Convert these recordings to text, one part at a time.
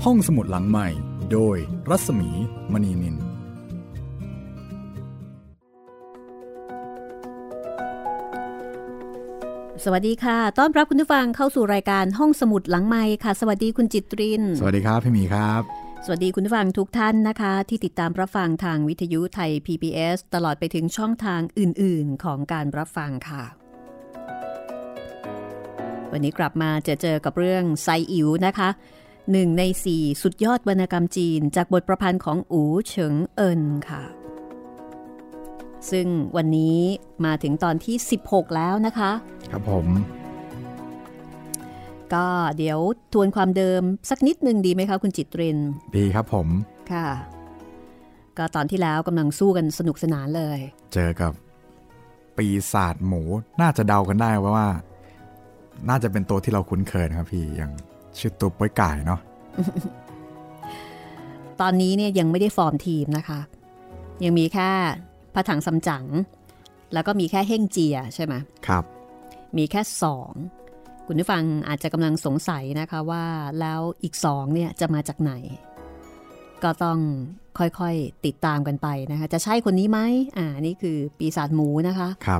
ห้องสมุดหลังใหม่โดยรัศมีมณีนินสวัสดีค่ะต้อนรับคุณผู้ฟังเข้าสู่รายการห้องสมุดหลังไมค์ค่ะสวัสดีคุณจิตรินสวัสดีครับพี่หมีครับสวัสดีคุณผู้ฟังทุกท่านนะคะที่ติดตามรับฟังทางวิทยุไทย PBS ตลอดไปถึงช่องทางอื่นๆของการรับฟังค่ะวันนี้กลับมาเจอกับเรื่องไซอิ๋วนะคะ1 ใน 4สุดยอดวรรณกรรมจีนจากบทประพันธ์ของอู๋เฉิงเอินค่ะซึ่งวันนี้มาถึงตอนที่16แล้วนะคะครับผมก็เดี๋ยวทวนความเดิมสักนิดนึงดีไหมคะคุณจิตรินดีครับผมค่ะก็ตอนที่แล้วกำลังสู้กันสนุกสนานเลยเจอกับปีศาจหมูน่าจะเดากันได้ว่าน่าจะเป็นตัวที่เราคุ้นเคยนะครับพี่อย่างชื่อตัวป้อยไก่เนาะตอนนี้เนี่ยยังไม่ได้ฟอร์มทีมนะคะยังมีแค่พระถังซัมจั๋งแล้วก็มีแค่เฮ่งเจียใช่ไหมครับมีแค่2คุณผู้ฟังอาจจะกำลังสงสัยนะคะว่าแล้วอีก2เนี่ยจะมาจากไหนก็ต้องค่อยๆติดตามกันไปนะคะจะใช่คนนี้ไหมนี่คือปีศาจหมูนะคะครับ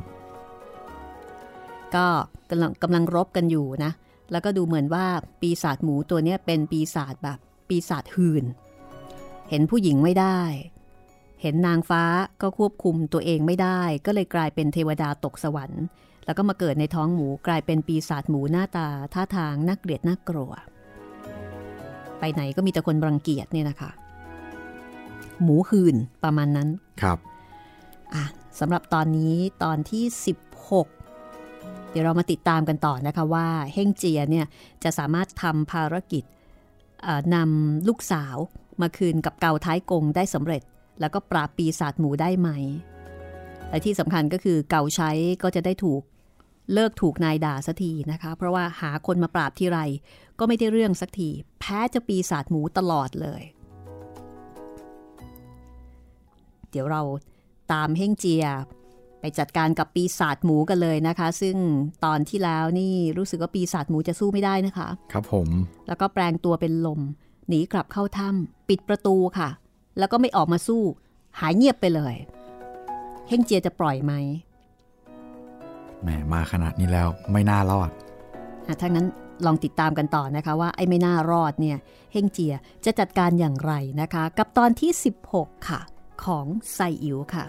ก็กำลังรบกันอยู่นะแล้วก็ดูเหมือนว่าปีศาจหมูตัวนี้เป็นปีศาจแบบปีศาจหื่นเห็นผู้หญิงไม่ได้เห็นนางฟ้าก็ควบคุมตัวเองไม่ได้ก็เลยกลายเป็นเทวดาตกสวรรค์แล้วก็มาเกิดในท้องหมูกลายเป็นปีศาจหมูหน้าตาท่าทางน่าเกลียดน่ากลัวไปไหนก็มีแต่คนรังเกียจเนี่ยนะคะหมูหื่นประมาณนั้นครับสำหรับตอนนี้ตอนที่16เดี๋ยวเรามาติดตามกันต่อนะคะว่าเฮ่งเจียเนี่ยจะสามารถทำภารกิจนำลูกสาวมาคืนกับเกาท้ายกงได้สำเร็จแล้วก็ปราบปีศาจหมูได้ไหมและที่สำคัญก็คือเกาใช้ก็จะได้เลิกถูกนายด่าสักทีนะคะเพราะว่าหาคนมาปราบที่ไรก็ไม่ได้เรื่องสักทีแพ้จะปีศาจหมูตลอดเลยเดี๋ยวเราตามเฮ่งเจียไปจัดการกับปีศาจหมูกันเลยนะคะซึ่งตอนที่แล้วนี่รู้สึกว่าปีศาจหมูจะสู้ไม่ได้นะคะครับผมแล้วก็แปลงตัวเป็นลมหนีกลับเข้าถ้ำปิดประตูค่ะแล้วก็ไม่ออกมาสู้หายเงียบไปเลยเฮ่งเจียจะปล่อยไหมแหมมาขนาดนี้แล้วไม่น่ารอดถ้างั้นลองติดตามกันต่อนะคะว่าไอ้ไม่น่ารอดเนี่ยเฮ่งเจียจะจัดการอย่างไรนะคะกับตอนที่16ค่ะของไซอิ๋วค่ะ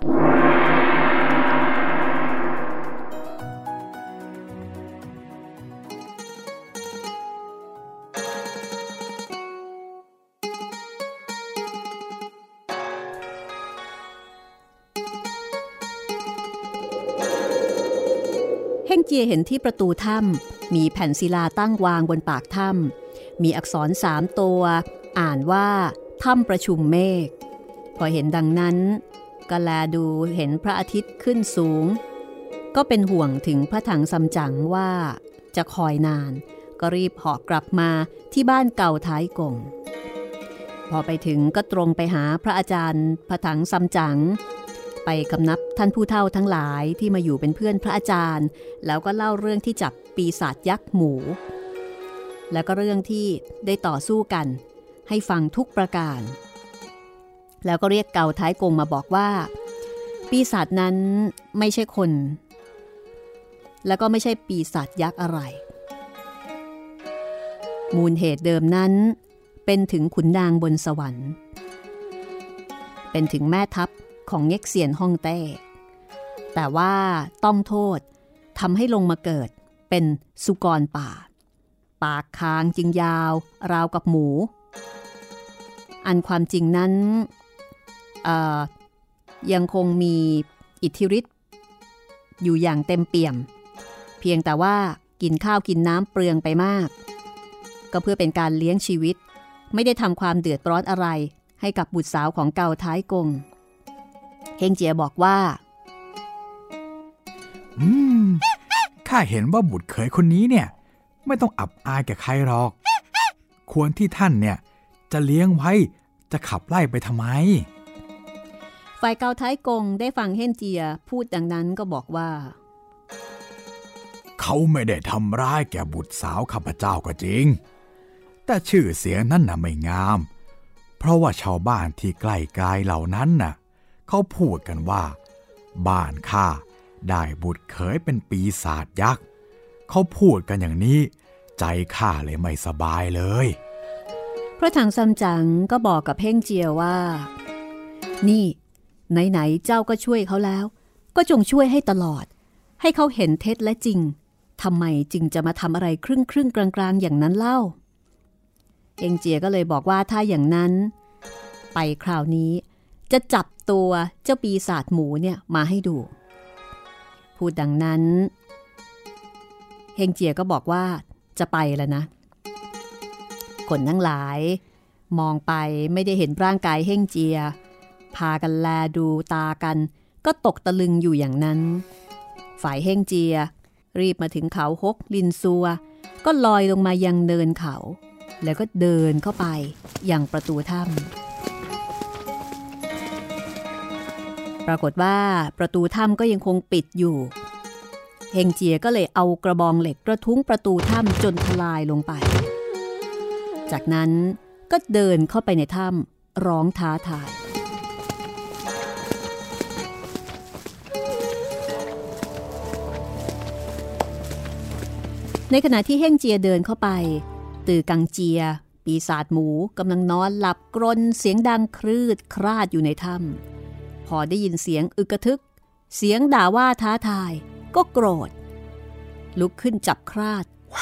เฮ่งเจียเห็นที่ประตูถ้ำมีแผ่นศิลาตั้งวางบนปากถ้ำมีอักษร3 ตัวอ่านว่าถ้ำประชุมเมฆพอเห็นดังนั้นก็แลดูเห็นพระอาทิตย์ขึ้นสูงก็เป็นห่วงถึงพระถังซัมจั๋งว่าจะคอยนานก็รีบเหาะกลับมาที่บ้านเก่าท้ายกงพอไปถึงก็ตรงไปหาพระอาจารย์พระถังซัมจั๋งไปกำนับท่านผู้เฒ่าทั้งหลายที่มาอยู่เป็นเพื่อนพระอาจารย์แล้วก็เล่าเรื่องที่จับปีศาจยักษ์หมูแล้วก็เรื่องที่ได้ต่อสู้กันให้ฟังทุกประการแล้วก็เรียกเกาท้ายกงมาบอกว่าปีศาจนั้นไม่ใช่คนแล้วก็ไม่ใช่ปีศาจยักษ์อะไรมูลเหตุเดิมนั้นเป็นถึงขุนนางบนสวรรค์เป็นถึงแม่ทัพของเง็กเซียนฮ่องเต้แต่ว่าต้องโทษทำให้ลงมาเกิดเป็นสุกรป่าปากคางจึงยาวราวกับหมูอันความจริงนั้นยังคงมีอิทธิฤทธิ์อยู่อย่างเต็มเปี่ยมเพียงแต่ว่ากินข้าวกินน้ำเปลืองไปมากก็เพื่อเป็นการเลี้ยงชีวิตไม่ได้ทำความเดือดร้อนอะไรให้กับบุตรสาวของเกาท้ายกงเฮงเจียบอกว่าข้าเห็นว่าบุตรเขยคนนี้เนี่ยไม่ต้องอับอายแก่ใครหรอกควรที่ท่านเนี่ยจะเลี้ยงไว้จะขับไล่ไปทำไมฝ่ายเกาท้ายกงได้ฟังเฮงเจียพูดดังนั้นก็บอกว่าเขาไม่ได้ทำร้ายแก่บุตรสาวข้าพเจ้าก็จริงแต่ชื่อเสียงนั้นน่ะไม่งามเพราะว่าชาวบ้านที่ใกล้ๆเหล่านั้นน่ะเขาพูดกันว่าบ้านข้าได้บุตรเขยเป็นปีศาจยักษ์เขาพูดกันอย่างนี้ใจข้าเลยไม่สบายเลยพระถังซัมจั๋งก็บอกกับเฮ่งเจียว่านี่ไหนๆเจ้าก็ช่วยเขาแล้วก็จงช่วยให้ตลอดให้เขาเห็นเท็จและจริงทำไมจึงจะมาทำอะไรครึ่งกลางๆอย่างนั้นเล่าเฮ่งเจียก็เลยบอกว่าถ้าอย่างนั้นไปคราวนี้จะจับตัวเจ้าปีศาจหมูเนี่ยมาให้ดูพูดดังนั้นเฮงเจียก็บอกว่าจะไปแล้วนะคนทั้งหลายมองไปไม่ได้เห็นร่างกายเฮงเจียพากันแลดูตากันก็ตกตะลึงอยู่อย่างนั้นฝ่ายเฮงเจียรีบมาถึงเขาฮกลินซัวก็ลอยลงมายังเนินเขาแล้วก็เดินเข้าไปยังประตูถ้ำปรากฏว่าประตูถ้ำก็ยังคงปิดอยู่เฮงเจียก็เลยเอากระบองเหล็กกระทุ้งประตูถ้ำจนทลายลงไปจากนั้นก็เดินเข้าไปในถ้ำร้องท้าทายในขณะที่เฮ่งเจียเดินเข้าไปตือกังเจียปีศาจหมูกำลังนอนหลับกรนเสียงดังครืดคราดอยู่ในถ้ำพอได้ยินเสียงอึกกระทึกเสียงด่าว่าท้าทายก็โกรธลุกขึ้นจับคราด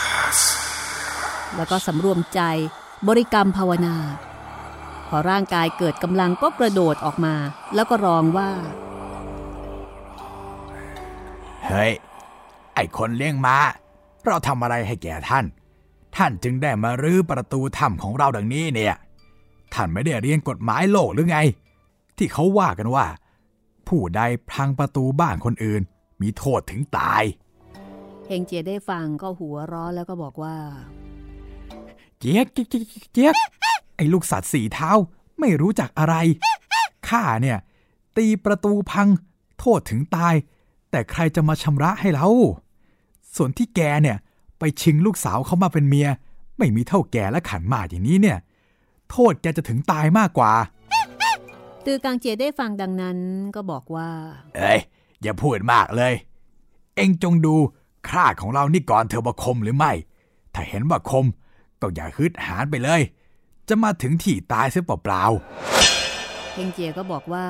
แล้วก็สำรวมใจบริกรรมภาวนาพอร่างกายเกิดกำลังก็กระโดดออกมาแล้วก็ร้องว่าเฮ้ยไอ้คนเลี้ยงม้าเราทำอะไรให้แก่ท่านจึงได้มารื้อประตูถ้ำของเราดังนี้เนี่ยท่านไม่ได้เรียนกฎหมายโลกหรือไงที่เขาว่ากันว่าผู้ใดพังประตูบ้านคนอื่นมีโทษถึงตายเฮงเจียได้ฟังก็หัวเราะแล้วก็บอกว่าเจี๊ยกไอ้ลูกสัตว์สี่เท้าไม่รู้จักอะไรข้าเนี่ยตีประตูพังโทษถึงตายแต่ใครจะมาชำระให้เราส่วนที่แกเนี่ยไปชิงลูกสาวเขามาเป็นเมียไม่มีเท่าแกและขันหมากอย่างนี้เนี่ยโทษแกจะถึงตายมากกว่าตือกังเจียได้ฟังดังนั้นก็บอกว่าเอ้ยอย่าพูดมากเลยเอ็งจงดูคราดของเรานี่ก่อนเธอว่าคมหรือไม่ถ้าเห็นว่าคมก็อย่าฮึดหาญไปเลยจะมาถึงที่ตายเสียเปล่าๆเฮงเจียก็บอกว่า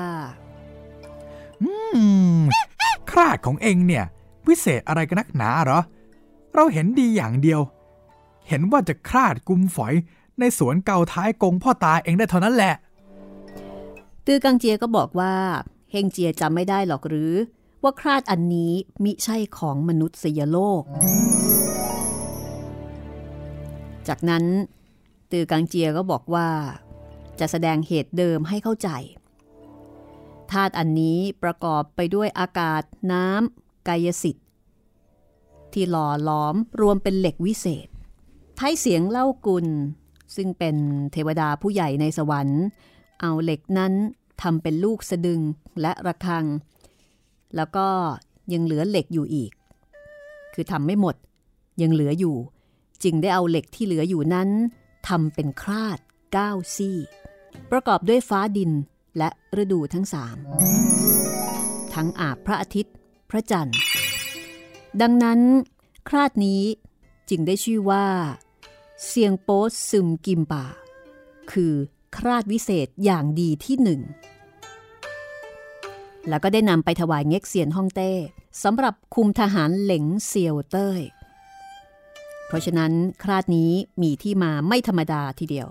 คราดของเอ็งเนี่ยวิเศษอะไรกันนักหนาเหรอเราเห็นดีอย่างเดียวเห็นว่าจะคราดกุมฝอยในสวนเกาท้ายกงพ่อตาเอ็งได้เท่านั้นแหละตือกังเจียก็บอกว่าเฮงเจียจำไม่ได้หรอกหรือว่าคราดอันนี้มิใช่ของมนุษยโลกจากนั้นตือกังเจียก็บอกว่าจะแสดงเหตุเดิมให้เข้าใจธาตุอันนี้ประกอบไปด้วยอากาศน้ำกายสิทธิ์ที่หล่อหลอมรวมเป็นเหล็กวิเศษไทยเสียงเล่ากุลซึ่งเป็นเทวดาผู้ใหญ่ในสวรรค์เอาเหล็กนั้นทำเป็นลูกสะดึงและระฆังแล้วก็ยังเหลือเหล็กอยู่อีกคือทำไม่หมดยังเหลืออยู่จึงได้เอาเหล็กที่เหลืออยู่นั้นทำเป็นคราด9 ซี่ประกอบด้วยฟ้าดินและฤดูทั้ง3ทั้งอาบพระอาทิตย์พระจันทร์ดังนั้นคราดนี้จึงได้ชื่อว่าเซียงโป๊ซึมกิมป่าคือคราดวิเศษอย่างดีที่1แล้วก็ได้นำไปถวายเง็กเซียนฮ่องเต้สำหรับคุมทหารเหล็งเซียวเต้ยเพราะฉะนั้นคราดนี้มีที่มาไม่ธรรมดาทีเดียว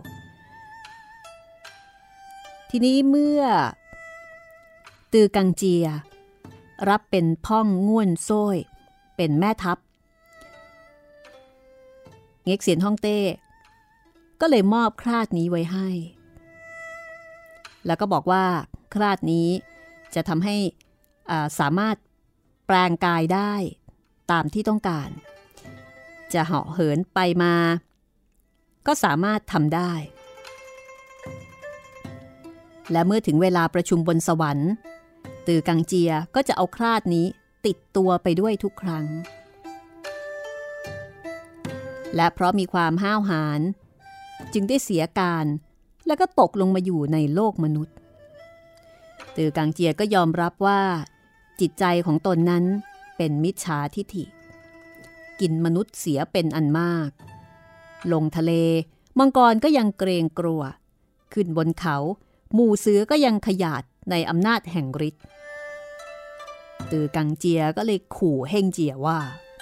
ทีนี้เมื่อตือกังเจียรับเป็นพ่องง่วนโซ่ยเป็นแม่ทัพเง็กเซียนฮ่องเต้ก็เลยมอบคราดนี้ไว้ให้แล้วก็บอกว่าคราดนี้จะทำให้สามารถแปลงกายได้ตามที่ต้องการจะเหาะเหินไปมาก็สามารถทำได้และเมื่อถึงเวลาประชุมบนสวรรค์ตือกังเจียก็จะเอาคราดนี้ติดตัวไปด้วยทุกครั้งและเพราะมีความห้าวหาญจึงได้เสียการแล้วก็ตกลงมาอยู่ในโลกมนุษย์ตือกังเจียก็ยอมรับว่าจิตใจของตนนั้นเป็นมิจฉาทิฐิกินมนุษย์เสียเป็นอันมากลงทะเลมังกรก็ยังเกรงกลัวขึ้นบนเขาหมู่เสือก็ยังขยาดในอำนาจแห่งฤทธิ์ตือกังเจียก็เลยขู่เฮ่งเจียว่า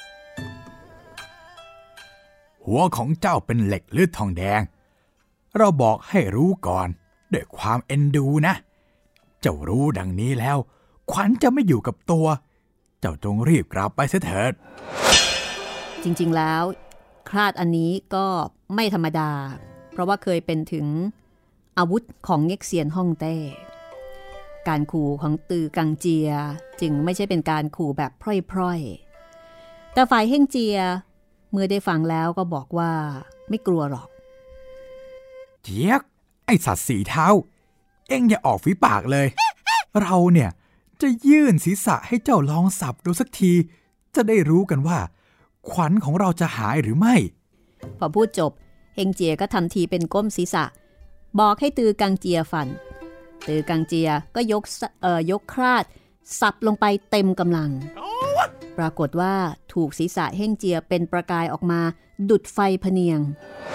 หัวของเจ้าเป็นเหล็กหรือทองแดงเราบอกให้รู้ก่อนด้วยความเอ็นดูนะเจ้ารู้ดังนี้แล้วขวัญจะไม่อยู่กับตัวเจ้าจงรีบกลับไปเถิดจริงๆแล้วคราดอันนี้ก็ไม่ธรรมดาเพราะว่าเคยเป็นถึงอาวุธของเง็กเซียนฮ่องเต้การขู่ของตือกังเจียจึงไม่ใช่เป็นการขู่แบบพร่อยๆแต่ฝ่ายเฮ่งเจียเมื่อได้ฟังแล้วก็บอกว่าไม่กลัวหรอกเจี๊ยกไอสัตว์สีเท้าเอ็งอย่าออกฝีปากเลย เราเนี่ยจะยื่นศีรษะให้เจ้าลองสับดูสักทีจะได้รู้กันว่าขวัญของเราจะหายหรือไม่พอพูดจบเฮงเจียก็ทำทีเป็นก้มศีรษะบอกให้ตือกังเจียฟันตือกังเจียก็ยกคราดสับลงไปเต็มกำลังปรากฏว่าถูกศีรษะเฮงเจียเป็นประกายออกมาดุดไฟพเนียง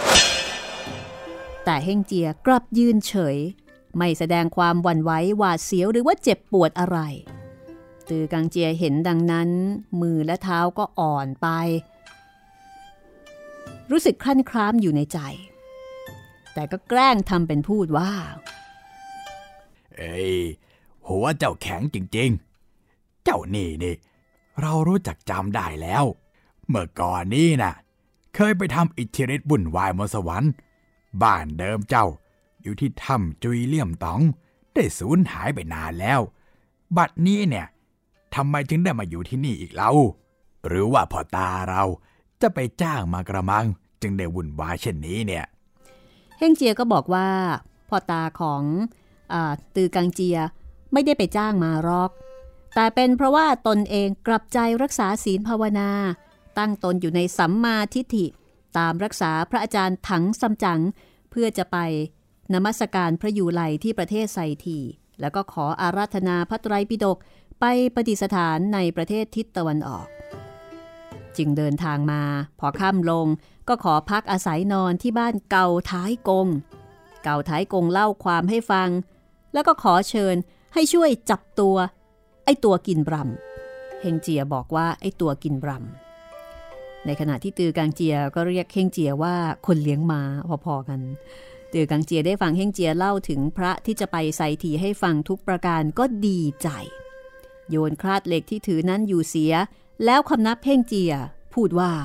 แต่เฮงเจียกลับยืนเฉยไม่แสดงความหวั่นไหวหวาดเสียวหรือว่าเจ็บปวดอะไรตือกังเจียเห็นดังนั้นมือและเท้าก็อ่อนไปรู้สึกครั่นคร้ามอยู่ในใจแต่ก็แกล้งทำเป็นพูดว่าหัวเจ้าแข็งจริงๆเจ้านี่เรารู้จักจำได้แล้วเมื่อก่อนนี้น่ะเคยไปทำอิทธิฤทธิ์บุ่นวายบนสวรรค์บ้านเดิมเจ้าอยู่ที่ถ้ำจุยเลี่ยมต๋องได้สูญหายไปนานแล้วบัดนี้เนี่ยทำไมจึงได้มาอยู่ที่นี่อีกเล่าหรือว่าพ่อตาเราจะไปจ้างมากระมังจึงได้วุ่นวายเช่นนี้เนี่ยเฮงเจียก็บอกว่าพ่อตาของตือกังเจียไม่ได้ไปจ้างมาหรอกแต่เป็นเพราะว่าตนเองกลับใจรักษาศีลภาวนาตั้งตนอยู่ในสัมมาทิฏฐิตามรักษาพระอาจารย์ถังซัมจั๋งเพื่อจะไปนมัสการพระยูไลที่ประเทศไซทีแล้วก็ขออาราธนาพระไตรปิฎกไปประดิษฐานในประเทศทิศตะวันออกจึงเดินทางมาพอค่ำลงก็ขอพักอาศัยนอนที่บ้านเก่าท้ายกงเก่าท้ายกงเล่าความให้ฟังแล้วก็ขอเชิญให้ช่วยจับตัวไอ้ตัวกินบรัมเฮงเจียบอกว่าไอ้ตัวกินบรัมในขณะที่ตือกังเจียก็เรียกเฮงเจียว่าคนเลี้ยงม้าพอๆกันตือกังเจียได้ฟังเฮงเจียเล่าถึงพระที่จะไปไซทีให้ฟังทุกประการก็ดีใจโยนคราดเหล็กที่ถือนั้นอยู่เสียแล้วคำนับเฮงเจียพูดว่า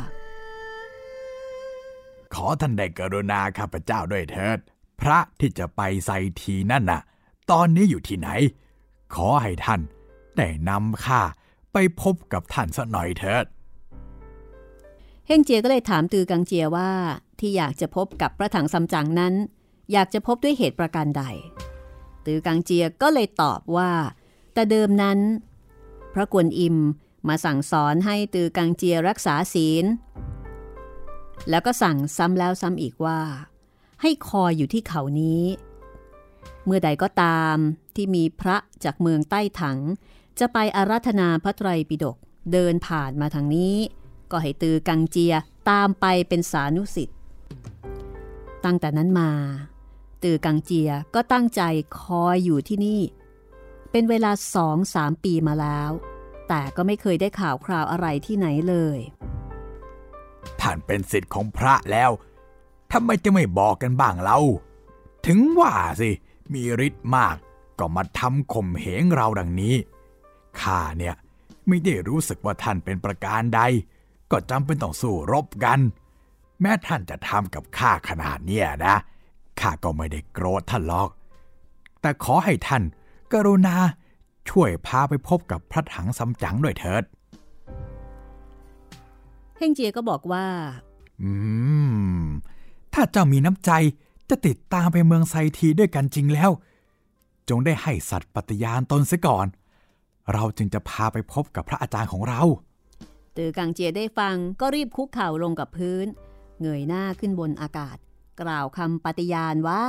ขอท่านได้กรุณาข้าพเจ้าด้วยเถิดพระที่จะไปไซทีนั่นน่ะตอนนี้อยู่ที่ไหนขอให้ท่านได้นำข้าไปพบกับท่านสักหน่อยเถิดเฮงเจียก็เลยถามตือกังเจียว่าที่อยากจะพบกับพระถังซัมจั๋งนั้นอยากจะพบด้วยเหตุประการใดตือกังเจียก็เลยตอบว่าแต่เดิมนั้นพระกวนอิมมาสั่งสอนให้ตือกังเจียรักษาศีลแล้วก็สั่งซ้ำแล้วซ้ำอีกว่าให้คอยอยู่ที่เขานี้เมื่อใดก็ตามที่มีพระจากเมืองใต้ถังจะไปอาราธนาพระไตรปิฎกเดินผ่านมาทางนี้ก็ให้ตือกังเจียตามไปเป็นสานุสิษย์ตั้งแต่นั้นมาตือกังเจียก็ตั้งใจคอยอยู่ที่นี่เป็นเวลา 2-3 ปีมาแล้วแต่ก็ไม่เคยได้ข่าวคราวอะไรที่ไหนเลยท่านเป็นศิษย์ของพระแล้วทำไมจะไม่บอกกันบ้างเล่าถึงว่าสิมีฤทธิ์มากก็มาทำข่มเหงเราดังนี้ข้าเนี่ยไม่ได้รู้สึกว่าท่านเป็นประการใดก็จำเป็นต้องสู้รบกันแม้ท่านจะทำกับข้าขนาดเนี้ยนะข้าก็ไม่ได้โกรธท่านหรอกแต่ขอให้ท่านกรุณาช่วยพาไปพบกับพระถังซัมจั๋งด้วยเถิดเฮงเจียก็บอกว่าถ้าเจ้ามีน้ำใจจะติดตามไปเมืองไซทีด้วยกันจริงแล้วจงได้ให้สัตย์ปฏิญาณตนเสียก่อนเราจึงจะพาไปพบกับพระอาจารย์ของเราตือกังเจียได้ฟังก็รีบคุกเข่าลงกับพื้นเงยหน้าขึ้นบนอากาศกล่าวคำปฏิญาณว่า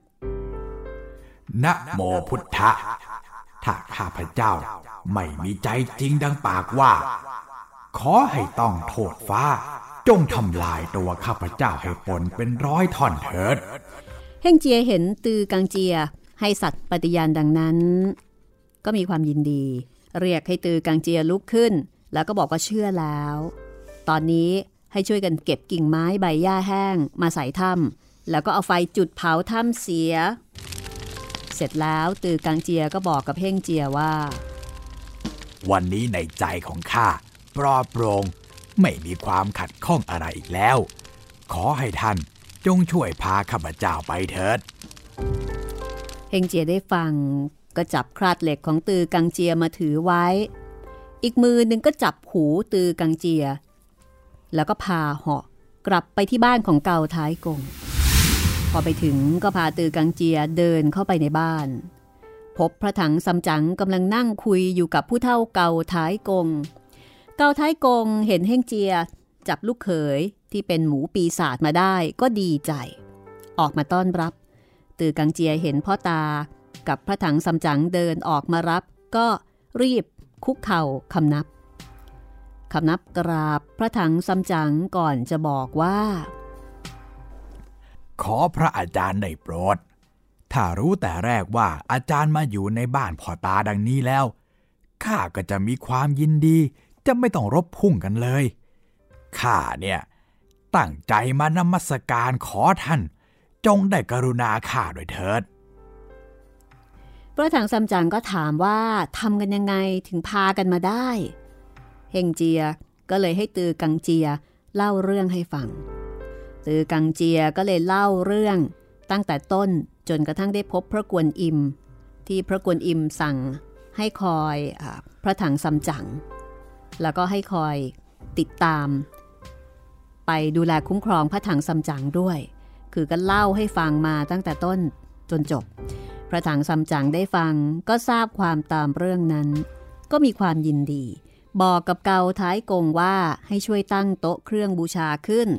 นะโมพุทธะถ้าข้าพเจ้าไม่มีใจจริงดังปากว่าขอให้ต้องโทษฟ้าจงทำลายตัวข้าพเจ้าให้ปนเป็นร้อยท่อนเถิดเฮ่งเจียเห็นตือกังเจียให้สัตย์ปฏิญาณดังนั้นก็มีความยินดีเรียกให้ตือกังเจียลุกขึ้นแล้วก็บอกว่าเชื่อแล้วตอนนี้ให้ช่วยกันเก็บกิ่งไม้ใบหญ้าแห้งมาใส่ถ้ำแล้วก็เอาไฟจุดเผาถ้ำเสียเสร็จแล้วตือกังเจียก็บอกกับเฮ่งเจียว่าวันนี้ในใจของข้าปลอดโปร่งไม่มีความขัดข้องอะไรอีกแล้วขอให้ท่านจงช่วยพาข้าพเจ้าไปเถิดเฮ่งเจียได้ฟังก็จับคราดเหล็กของตือกังเจียมาถือไว้อีกมือหนึ่งก็จับหูตือกังเจียแล้วก็พาเหาะกลับไปที่บ้านของเกาท้ายกงพอไปถึงก็พาตือกังเจียเดินเข้าไปในบ้านพบพระถังซัมจั๋งกำลังนั่งคุยอยู่กับผู้เฒ่าเกาท้ายกงเกาท้ายกงเห็นเฮ่งเจียจับลูกเขยที่เป็นหมูปีศาจมาได้ก็ดีใจออกมาต้อนรับตือกังเจียเห็นพ่อตากับพระถังซัมจั๋งเดินออกมารับก็รีบคุกเข่าคำนับกราบพระถังซัมจั๋งก่อนจะบอกว่าขอพระอาจารย์ได้โปรดถ้ารู้แต่แรกว่าอาจารย์มาอยู่ในบ้านพ่อตาดังนี้แล้วข้าก็จะมีความยินดีจะไม่ต้องรบพุ่งกันเลยข้าเนี่ยตั้งใจมานมัสการขอท่านจงได้กรุณาข้าด้วยเถิดพระถังซัมจั๋งก็ถามว่าทำกันยังไงถึงพากันมาได้เฮ่งเจียก็เลยให้ตือกังเจียเล่าเรื่องให้ฟังตือกังเจียก็เลยเล่าเรื่องตั้งแต่ต้นจนกระทั่งได้พบพระกวนอิมที่พระกวนอิมสั่งให้คอยพระถังซัมจั๋งแล้วก็ให้คอยติดตามไปดูแลคุ้มครองพระถังซัมจั๋งด้วยคือก็เล่าให้ฟังมาตั้งแต่ต้นจนจบพระถังซัมจั๋งได้ฟังก็ทราบความตามเรื่องนั้นก็มีความยินดีบอกกับเกาท้ายกงว่าให้ช่วยตั้งโต๊ะเครื่องบูชาขึ้น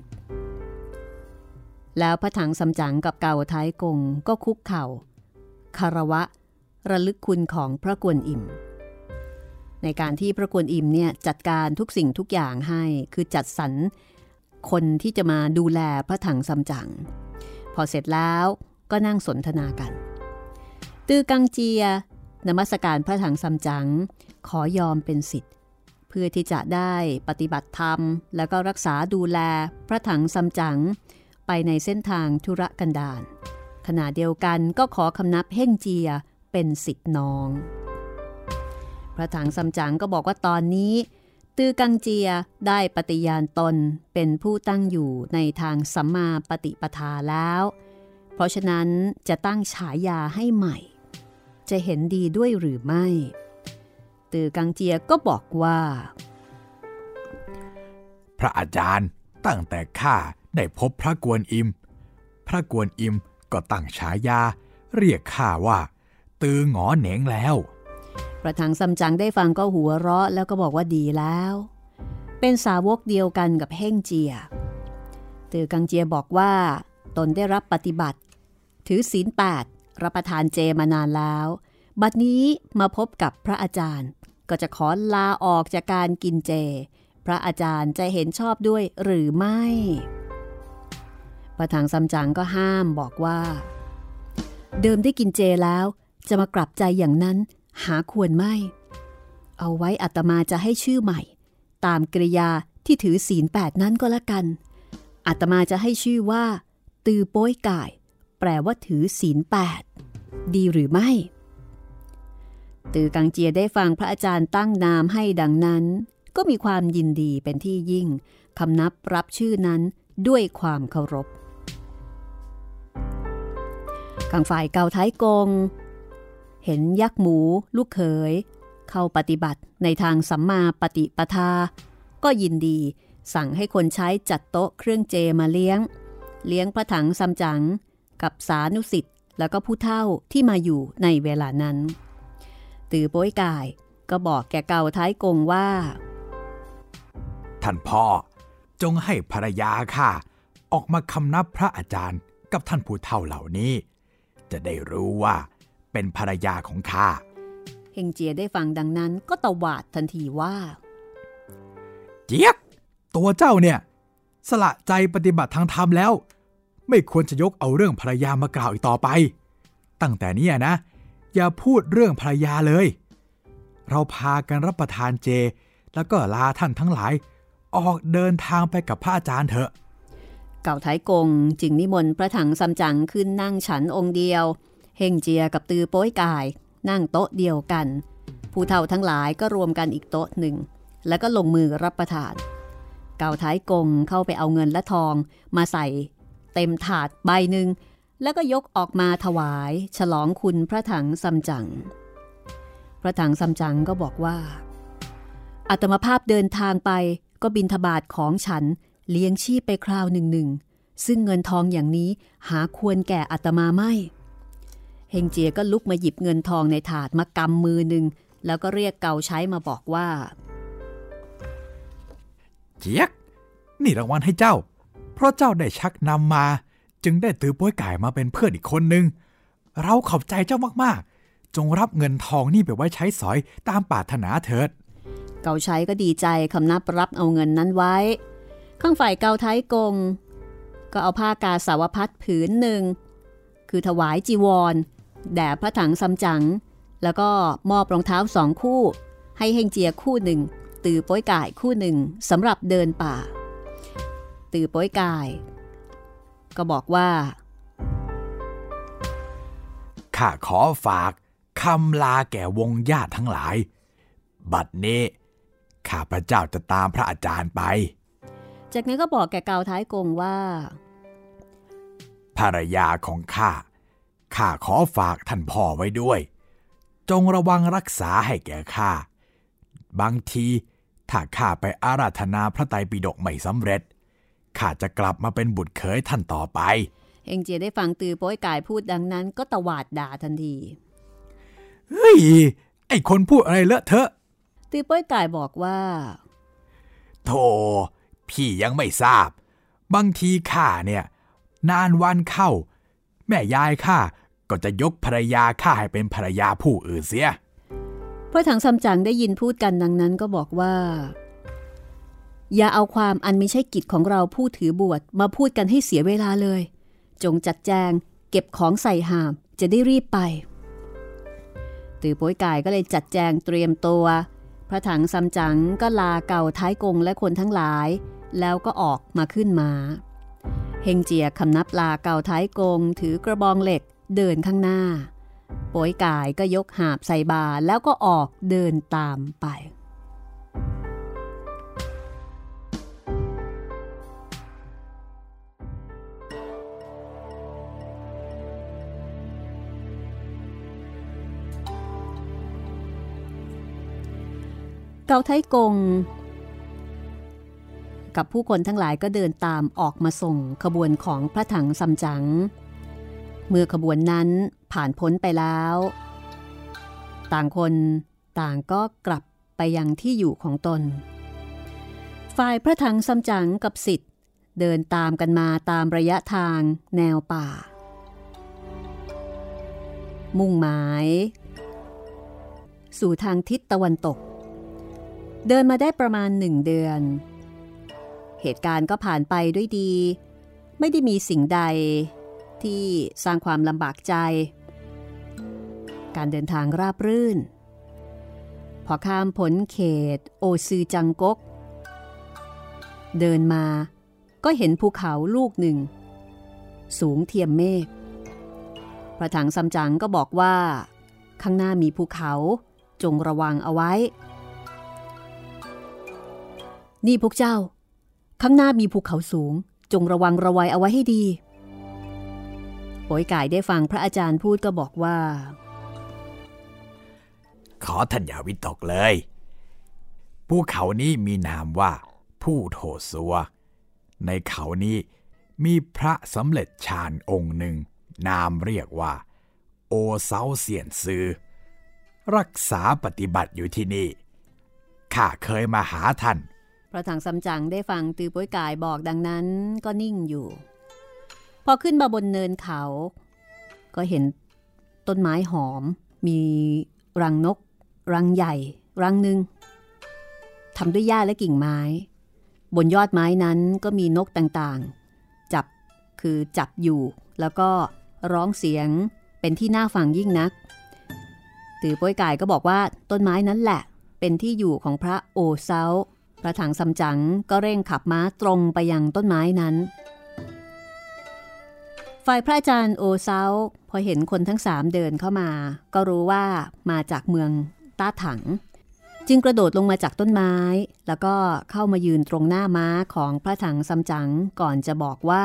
แล้วพระถังซัมจั๋งกับเกาท้ายกงก็คุกเข่าคารวะระลึกคุณของพระกวนอิมในการที่พระกวนอิมเนี่ยจัดการทุกสิ่งทุกอย่างให้คือจัดสรรคนที่จะมาดูแลพระถังซัมจั๋งพอเสร็จแล้วก็นั่งสนทนากันตือกังเจียนมัสการพระถังซัมจั๋งขอยอมเป็นศิษย์เพื่อที่จะได้ปฏิบัติธรรมแล้วก็รักษาดูแลพระถังซัมจั๋งไปในเส้นทางธุรกันดารขณะเดียวกันก็ขอคำนับเฮ่งเจียเป็นศิษย์น้องพระถังซัมจั๋งก็บอกว่าตอนนี้ตือกังเจียได้ปฏิญาณตนเป็นผู้ตั้งอยู่ในทางสัมมาปฏิปทาแล้วเพราะฉะนั้นจะตั้งฉายาให้ใหม่จะเห็นดีด้วยหรือไม่ตือกังเจียก็บอกว่าพระอาจารย์ตั้งแต่ข้าได้พบพระกวนอิมพระกวนอิมก็ตั้งฉายาเรียกข้าว่าตือหงอเหนงแล้วพระถังซัมจั๋งได้ฟังก็หัวเราะแล้วก็บอกว่าดีแล้วเป็นสาวกเดียวกันกับเฮ่งเจียตือกังเจียบอกว่าตนได้รับปฏิบัติถือศีล 8รับประทานเจมานานแล้วบัดนี้มาพบกับพระอาจารย์ก็จะขอลาออกจากการกินเจพระอาจารย์จะเห็นชอบด้วยหรือไม่พระถังซัมจั๋งก็ห้ามบอกว่าเดิมได้กินเจแล้วจะมากลับใจอย่างนั้นหาควรไม่เอาไว้อาตมาจะให้ชื่อใหม่ตามกริยาที่ถือศีล 8นั้นก็แล้วกันอาตมาจะให้ชื่อว่าตือโป้ยก่ายแปลว่าถือศีล 8ดีหรือไม่ตือกังเจียได้ฟังพระอาจารย์ตั้งนามให้ดังนั้นก็มีความยินดีเป็นที่ยิ่งคำนับรับชื่อนั้นด้วยความเคารพข้างฝ่ายเกาท้ายกงเห็นยักษ์หมูลูกเขยเข้าปฏิบัติในทางสัมมาปฏิปทาก็ยินดีสั่งให้คนใช้จัดโต๊ะเครื่องเจมาเลี้ยงพระถังซัมจั๋งกับสานุสิทธิ์แล้วก็ผู้เฒ่าที่มาอยู่ในเวลานั้นตือโป้ยก่ายก็บอกแก่เกาท้ายกงว่าท่านพ่อจงให้ภรรยาข้าออกมาคำนับพระอาจารย์กับท่านผู้เฒ่าเหล่านี้จะได้รู้ว่าเป็นภรรยาของข้าเฮงเจียได้ฟังดังนั้นก็ตวาดทันทีว่าเจี๊ยกตัวเจ้าเนี่ยสละใจปฏิบัติทางธรรมแล้วไม่ควรจะยกเอาเรื่องภรรยามากล่าวอีกต่อไปตั้งแต่นี้นะอย่าพูดเรื่องภรรยาเลยเราพากันรับประทานเจแล้วก็ลาท่านทั้งหลายออกเดินทางไปกับพระอาจารย์เถอะเก่าไทกงจึงนิมนต์พระถังซัมจั๋งขึ้นนั่งฉันองค์เดียวเฮงเจียกับตือโป้ยกายนั่งโต๊ะเดียวกันผู้เฒ่าทั้งหลายก็รวมกันอีกโต๊ะหนึ่งแล้วก็ลงมือรับประทานเก่าไทกงเข้าไปเอาเงินและทองมาใส่เต็มถาดใบหนึ่งแล้วก็ยกออกมาถวายฉลองคุณพระถังซัมจั๋งพระถังซัมจั๋งก็บอกว่าอาตมาภาพเดินทางไปก็บิณฑบาตของฉันเลี้ยงชีพไปคราวหนึ่งซึ่งเงินทองอย่างนี้หาควรแก่อาตมาไม่เฮงเจียก็ลุกมาหยิบเงินทองในถาดมากำมือหนึ่งแล้วก็เรียกเกาใช้มาบอกว่าเจี๊ยกนี่รางวัลให้เจ้าเพราะเจ้าได้ชักนำมาจึงได้ตือโป้ยก่ายมาเป็นเพื่อนอีกคนนึงเราขอบใจเจ้ามากๆจงรับเงินทองนี่ไปไว้ใช้สอยตามปรารถนาเถิดเกาใช้ก็ดีใจคำนับรับเอาเงินนั้นไว้ข้างฝ่ายเกาไทกงก็เอาผ้ากาสาวพัดผืนหนึ่งคือถวายจีวรแด่พระถังซัมจั๋งแล้วก็มอบรองเท้า2 คู่ให้เฮงเจียคู่หนึ่งตือโป้ยก่ายคู่หนึ่งสำหรับเดินป่าตือโป้ยก่ายก็บอกว่าข้าขอฝากคำลาแก่วงญาติทั้งหลายบัดนี้ข้าพเจ้าจะตามพระอาจารย์ไปจากนั้นก็บอกแก่เกาท้ายกงว่าภรรยาของข้าขอฝากท่านพ่อไว้ด้วยจงระวังรักษาให้แก่ข้าบางทีถ้าข้าไปอาราธนาพระไตรปิฎกไม่สำเร็จข้าจะกลับมาเป็นบุตรเขยท่านต่อไปเฮงเจียได้ฟังตือโป้ยก่ายพูดดังนั้นก็ตวาดด่าทันทีเฮ้ยไอ้คนพูดอะไรเลอะเทอะตือโป้ยก่ายบอกว่าโธ่พี่ยังไม่ทราบบางทีข้าเนี่ยนานวันเข้าแม่ยายข้าก็จะยกภรรยาข้าให้เป็นภรรยาผู้อื่นเสียพระถังซัมจั๋งได้ยินพูดกันดังนั้นก็บอกว่าอย่าเอาความอันไม่ใช่กิจของเราผู้ถือบวชมาพูดกันให้เสียเวลาเลยจงจัดแจงเก็บของใส่หามจะได้รีบไปตือโป้ยก่ายก็เลยจัดแจงเตรียมตัวพระถังซัมจั๋งก็ลาเก่าท้ายกงและคนทั้งหลายแล้วก็ออกมาขึ้นม้าเฮงเจียคำนับลาเก่าท้ายกงถือกระบองเหล็กเดินข้างหน้าโป้ยก่ายก็ยกหาบใส่บ่าแล้วก็ออกเดินตามไปเกาไทกงกับผู้คนทั้งหลายก็เดินตามออกมาส่งขบวนของพระถังซัมจั๋งเมื่อขบวนนั้นผ่านพ้นไปแล้วต่างคนต่างก็กลับไปยังที่อยู่ของตนฝ่ายพระถังซัมจั๋งกับศิษย์เดินตามกันมาตามระยะทางแนวป่ามุ่งหมายสู่ทางทิศตะวันตกเดินมาได้ประมาณ1 เดือนเหตุการณ์ก็ผ่านไปด้วยดีไม่ได้มีสิ่งใดที่สร้างความลำบากใจการเดินทางราบรื่นพอข้ามพ้นเขตโอซือจังก๊กเดินมาก็เห็นภูเขาลูกหนึ่งสูงเทียมเมฆพระถังซัมจั๋งก็บอกว่าข้างหน้ามีภูเขาจงระวังเอาไว้นี่พวกเจ้าข้างหน้ามีภูเขาสูงจงระวังระวัยเอาไว้ให้ดีโป้ยก่ายได้ฟังพระอาจารย์พูดก็บอกว่าขอท่านอย่าวิตกเลยภูเขานี้มีนามว่าผู้โถซัวในเขานี้มีพระสำเร็จฌานองค์หนึ่งนามเรียกว่าโอเซาเซียนซือรักษาปฏิบัติอยู่ที่นี่ข้าเคยมาหาท่านพพระถังซัมจั๋งได้ฟังตือโป้ยก่ายบอกดังนั้นก็นิ่งอยู่พพอขึ้นมาบนเนินเขาก็เห็นต้นไม้หอมมีรังนกรังใหญ่รังหนึ่งทำด้วยหญ้าและกิ่งไม้บนยอดไม้นั้นก็มีนกต่างๆจับอยู่แล้วก็ร้องเสียงเป็นที่น่าฟังยิ่งนักตือโป้ยก่ายก็บอกว่าต้นไม้นั้นแหละเป็นที่อยู่ของพระโอเซาพระถังซัมจั๋งก็เร่งขับม้าตรงไปยังต้นไม้นั้นฝ่ายพระอาจารย์โอเซาพอเห็นคนทั้ง3เดินเข้ามาก็รู้ว่ามาจากเมืองต้าถังจึงกระโดดลงมาจากต้นไม้แล้วก็เข้ามายืนตรงหน้าม้าของพระถังซัมจั๋งก่อนจะบอกว่า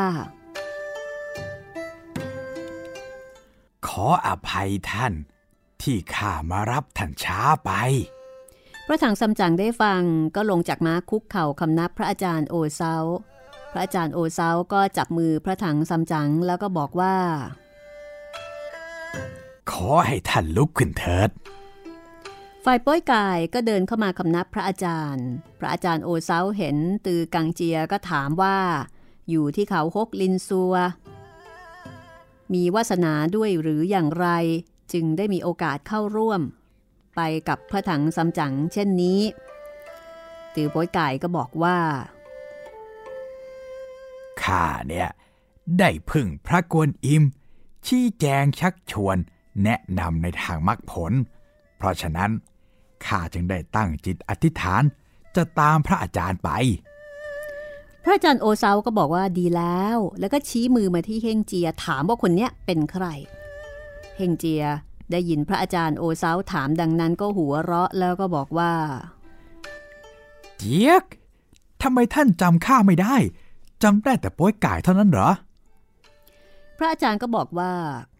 ขออภัยท่านที่ข้ามารับท่านช้าไปพระถังซัมจั๋งได้ฟังก็ลงจากม้าคุกเข่าคำนับพระอาจารย์โอเซาพระอาจารย์โอเซาก็จับมือพระถังซัมจั๋งแล้วก็บอกว่าขอให้ท่านลุกขึ้นเถิดฝ่ายโป้ยก่ายก็เดินเข้ามาคำนับพระอาจารย์โอเซาเห็นตือกังเจียก็ถามว่าอยู่ที่เขาฮกลินซัวมีวาสนาด้วยหรืออย่างไรจึงได้มีโอกาสเข้าร่วมไปกับพระถังซัมจั๋งเช่นนี้ตือโป้ยก่ายก็บอกว่าข้าเนี่ยได้พึ่งพระกวนอิมชี้แจงชักชวนแนะนำในทางมรรคผลเพราะฉะนั้นข้าจึงได้ตั้งจิตอธิษฐานจะตามพระอาจารย์ไปพระอาจารย์โอเซาก็บอกว่าดีแล้วก็ชี้มือมาที่เฮงเจียถามว่าคนเนี้ยเป็นใครเฮงเจียได้ยินพระอาจารย์โอเซาถามดังนั้นก็หัวเราะแล้วก็บอกว่าเจี๊ยกทำไมท่านจำข้าไม่ได้จำได้แต่โป้ยก่ายเท่านั้นเหรอพระอาจารย์ก็บอกว่า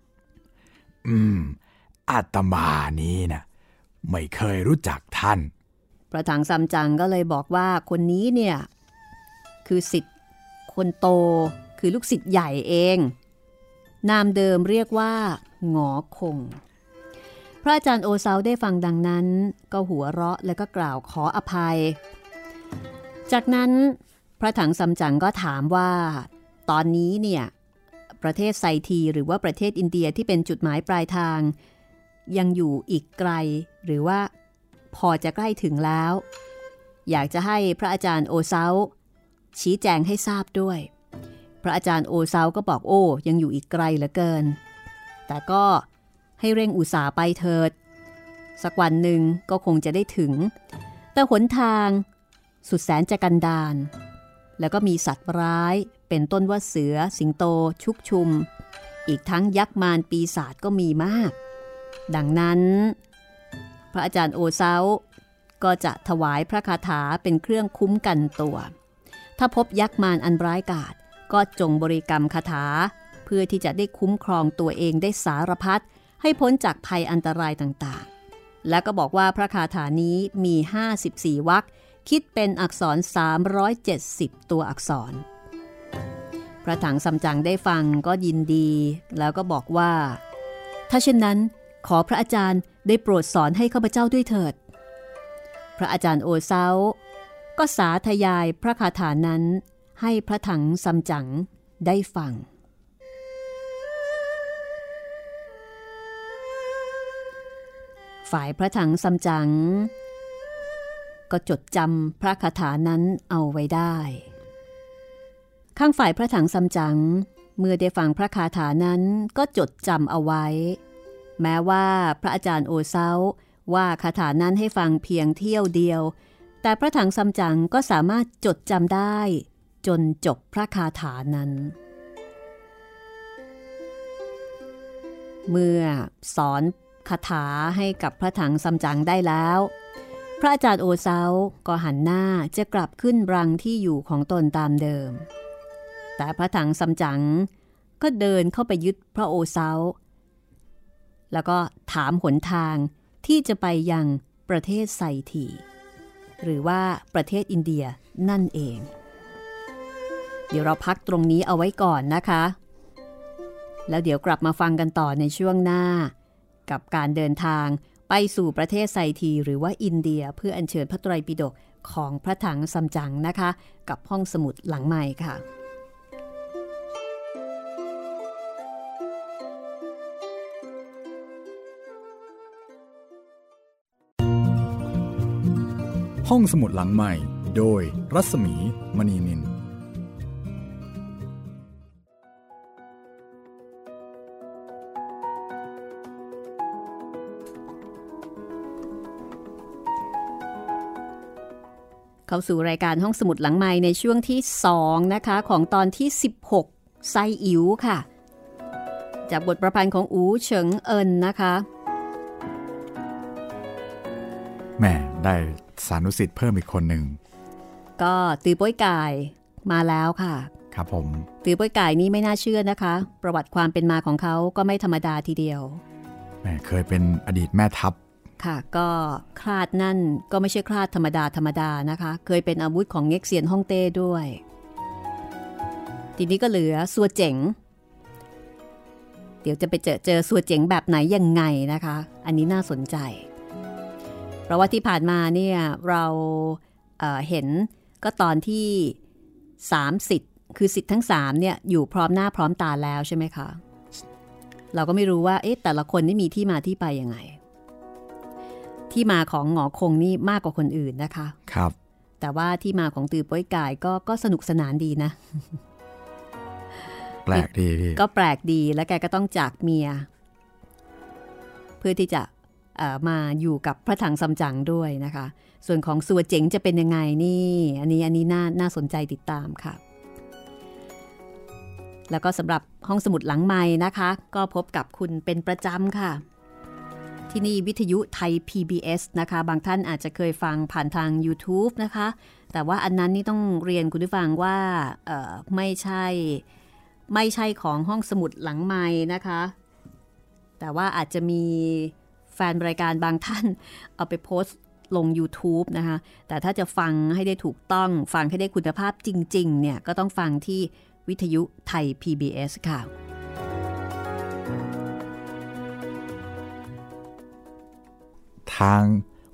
อาตมานี้นะไม่เคยรู้จักท่านพระถังซัมจั๋งก็เลยบอกว่าคนนี้เนี่ยคือศิษย์คนโตคือลูกศิษย์ใหญ่เองนามเดิมเรียกว่าหงอคงพระอาจารย์โอเซาได้ฟังดังนั้นก็หัวเราะแล้วก็กล่าวขออภัยจากนั้นพระถังซัมจั๋งก็ถามว่าตอนนี้เนี่ยประเทศไซทีหรือว่าประเทศอินเดียที่เป็นจุดหมายปลายทางยังอยู่อีกไกลหรือว่าพอจะใกล้ถึงแล้วอยากจะให้พระอาจารย์โอเซาชี้แจงให้ทราบด้วยพระอาจารย์โอเซาก็บอกโอ้ยังอยู่อีกไกลเหลือเกินแต่ก็ให้เร่งอุตสาห์ไปเถิดสักวันหนึ่งก็คงจะได้ถึงแต่หนทางสุดแสนจะกันดารแล้วก็มีสัตว์ร้ายเป็นต้นว่าเสือสิงโตชุกชุมอีกทั้งยักษ์มารปีศาจก็มีมากดังนั้นพระอาจารย์โอเซาก็จะถวายพระคาถาเป็นเครื่องคุ้มกันตัวถ้าพบยักษ์มารอันร้ายกาจก็จงบริกรรมคาถาเพื่อที่จะได้คุ้มครองตัวเองได้สารพัดให้พ้นจากภัยอันตรายต่างๆและก็บอกว่าพระคาถานี้มี54วรรคคิดเป็นอักษร370ตัวอักษรพระถังซัมจั๋งได้ฟังก็ยินดีแล้วก็บอกว่าถ้าเช่นนั้นขอพระอาจารย์ได้โปรดสอนให้ข้าพเจ้าด้วยเถิดพระอาจารย์โอเซาก็สาธยายพระคาถานั้นให้พระถังซัมจั๋งได้ฟังฝ่ายพระถังซัมจั๋งก็จดจำพระคาถานั้นเอาไว้ได้ข้างฝ่ายพระถังซัมจั๋งเมื่อได้ฟังพระคาถานั้นก็จดจำเอาไว้แม้ว่าพระอาจารย์โอเซาว่าคาถานั้นให้ฟังเพียงเที่ยวเดียวแต่พระถังซัมจั๋งก็สามารถจดจำได้จนจบพระคาถานั้นเมื่อสอนคาถาให้กับพระถังซัมจั๋งได้แล้วพระอาจารย์โอเซาก็หันหน้าจะกลับขึ้นรังที่อยู่ของตนตามเดิมแต่พระถังซัมจั๋งก็เดินเข้าไปยึดพระโอเซาแล้วก็ถามหนทางที่จะไปยังประเทศไซทีหรือว่าประเทศอินเดียนั่นเองเดี๋ยวเราพักตรงนี้เอาไว้ก่อนนะคะแล้วเดี๋ยวกลับมาฟังกันต่อในช่วงหน้ากับการเดินทางไปสู่ประเทศไซทีหรือว่าอินเดียเพื่ออัญเชิญพระไตรปิฎกของพระถังซัมจั๋งนะคะกับห้องสมุดหลังใหม่ค่ะห้องสมุดหลังใหม่โดยรัศมีมณีนินเข้าสู่รายการห้องสมุดหลังไมค์ในช่วงที่2นะคะของตอนที่16ไซอิ๋วค่ะจากบทประพันธ์ของอู๋เฉิงเอินนะคะแม่ได้สานุสิทธิ์เพิ่มอีกคนหนึ่งก็ตือป้อยก่ายมาแล้วค่ะครับผมตือป้อยก่ายนี่ไม่น่าเชื่อนะคะประวัติความเป็นมาของเขาก็ไม่ธรรมดาทีเดียวแม่เคยเป็นอดีตแม่ทัพค่ะก็คลาดนั่นก็ไม่ใช่คลาดธรรมดานะคะเคยเป็นอาวุธของเง็กเซียนฮ่องเต้ด้วยทีนี้ก็เหลือซัวเจ๋งเดี๋ยวจะไปเจอซัวเจ๋งแบบไหนยังไงนะคะอันนี้น่าสนใจเพราะว่าที่ผ่านมาเนี่ยเราเห็นก็ตอนที่3สิทธิ์คือสิทธิ์ทั้ง3เนี่ยอยู่พร้อมหน้าพร้อมตาแล้วใช่ไหมคะเราก็ไม่รู้ว่าแต่ละคนนี่มีที่มาที่ไปยังไงที่มาของหงอคงนี่มากกว่าคนอื่นนะคะครับแต่ว่าที่มาของตือป้อยก่ายก็สนุกสนานดีนะแปลกดีก็แปลกดีแล้วแกก็ต้องจากเมียเพื่อที่จะมาอยู่กับพระถังซัมจั๋งด้วยนะคะส่วนของซัวเจ๋งจะเป็นยังไงนี่อันนี้น่าสนใจติดตามค่ะแล้วก็สำหรับห้องสมุดหลังไมค์นะคะก็พบกับคุณเป็นประจำค่ะที่นี่วิทยุไทย PBS นะคะบางท่านอาจจะเคยฟังผ่านทาง YouTube นะคะแต่ว่าอันนั้นนี่ต้องเรียนคุณผู้ฟังว่าไม่ใช่ของห้องสมุดหลังไมค์นะคะแต่ว่าอาจจะมีแฟนรายการบางท่านเอาไปโพสต์ลง YouTube นะคะแต่ถ้าจะฟังให้ได้ถูกต้องฟังให้ได้คุณภาพจริงๆเนี่ยก็ต้องฟังที่วิทยุไทย PBS ค่ะทาง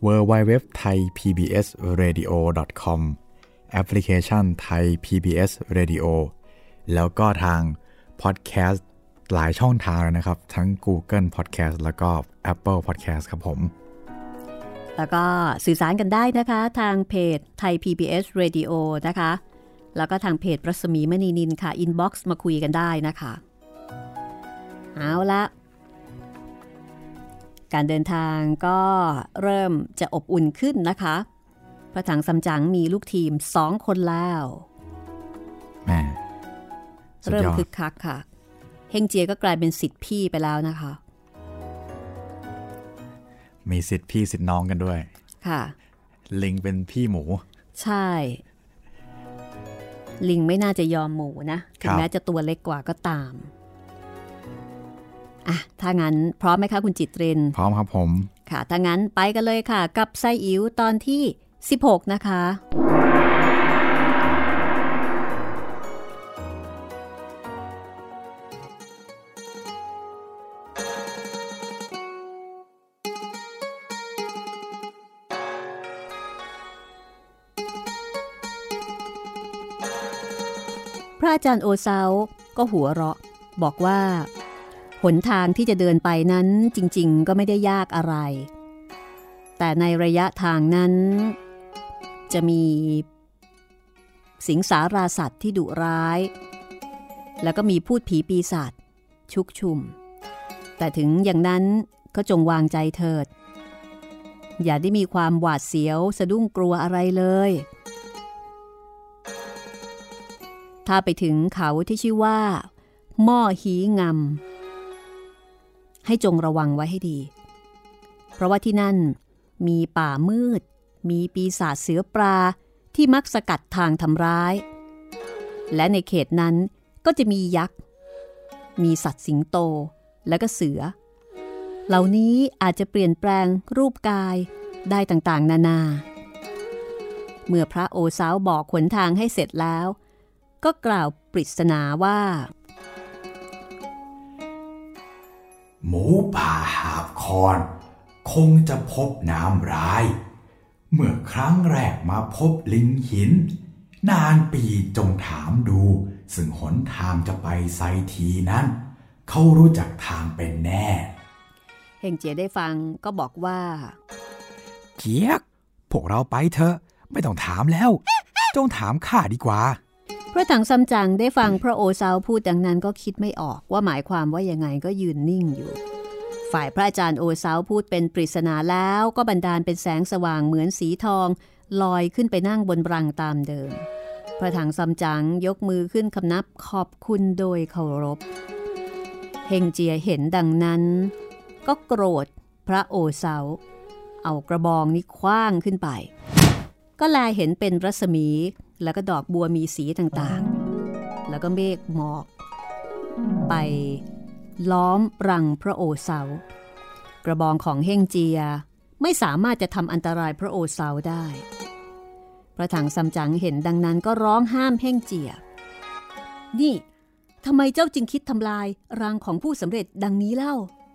www.thaipbsradio.com แอปพลิเคชัน Thai PBS Radio แล้วก็ทางพอดแคสต์หลายช่องทางเลยนะครับทั้ง Google Podcast แล้วก็ Apple Podcast ครับผมแล้วก็สื่อสารกันได้นะคะทางเพจ Thai PBS Radio นะคะแล้วก็ทางเพจรัศมีมณีนินค่ะ inbox มาคุยกันได้นะคะเอาละการเดินทางก็เริ่มจะอบอุ่นขึ้นนะคะพระถังซัมจั๋งมีลูกทีม2คนแล้วแม่เริ่มคึกคักค่ะเฮงเจียก็กลายเป็นศิษย์พี่ไปแล้วนะคะมีศิษย์พี่ศิษย์น้องกันด้วยค่ะลิงเป็นพี่หมูใช่ลิงไม่น่าจะยอมหมูนะถึงแม้จะตัวเล็กกว่าก็ตามถ้างั้นพร้อมไหมคะคุณจิตรินพร้อมครับผมค่ะถ้างั้นไปกันเลยค่ะกับไซอิ๋วตอนที่16นะคะพระอาจารย์โอซาวก็หัวเราะบอกว่าหนทางที่จะเดินไปนั้นจริงๆก็ไม่ได้ยากอะไรแต่ในระยะทางนั้นจะมีสิงสาราสัตว์ที่ดุร้ายแล้วก็มีพูดผีปีศาจชุกชุมแต่ถึงอย่างนั้นก็จงวางใจเถิดอย่าได้มีความหวาดเสียวสะดุ้งกลัวอะไรเลยถ้าไปถึงเขาที่ชื่อว่าหม้อหีงำให้จงระวังไว้ให้ดีเพราะว่าที่นั่นมีป่ามืดมีปีศาจเสือปลาที่มักสกัดทางทำร้ายและในเขตนั้นก็จะมียักษ์มีสัตว์สิงโตและก็เสือเหล่านี้อาจจะเปลี่ยนแปลงรูปกายได้ต่างๆนานาเมื่อพระโอซาวบอกหนทางให้เสร็จแล้วก็กล่าวปริศนาว่าหมูป่าหาบคอนคงจะพบน้ำร้ายเมื่อครั้งแรกมาพบลิงหินนานปีจงถามดูซึ่งหนทางจะไปไซทีนั้นเขารู้จักทางเป็นแน่เฮงเจียได้ฟังก็บอกว่าเจี๊ยกพวกเราไปเถอะไม่ต้องถามแล้วจงถามข้าดีกว่าพระถังซัมจั๋งได้ฟังพระโอเซาพูดดังนั้นก็คิดไม่ออกว่าหมายความว่ายังไงก็ยืนนิ่งอยู่ฝ่ายพระอาจารย์โอเซาพูดเป็นปริศนาแล้วก็บันดาลเป็นแสงสว่างเหมือนสีทองลอยขึ้นไปนั่งบนรังตามเดิมพระถังซัมจั๋งยกมือขึ้นคำนับขอบคุณโดยเคารพเฮงเจียเห็นดังนั้นก็โกรธพระโอเซาเอากระบองนี้คว้างขึ้นไปก็แลเห็นเป็นรัศมีแล้วก็ดอกบัวมีสีต่างๆแล้วก็เมฆหมอกไปล้อมรังพระโอเซากระบองของเฮงเจียไม่สามารถจะทำอันตรายพระโอเซาได้พระถังซัมจั๋งเห็นดังนั้นก็ร้องห้ามเฮงเจียนี่ทำไมเจ้าจึงคิดทำลายรังของผู้สำเร็จดังนี้เล่า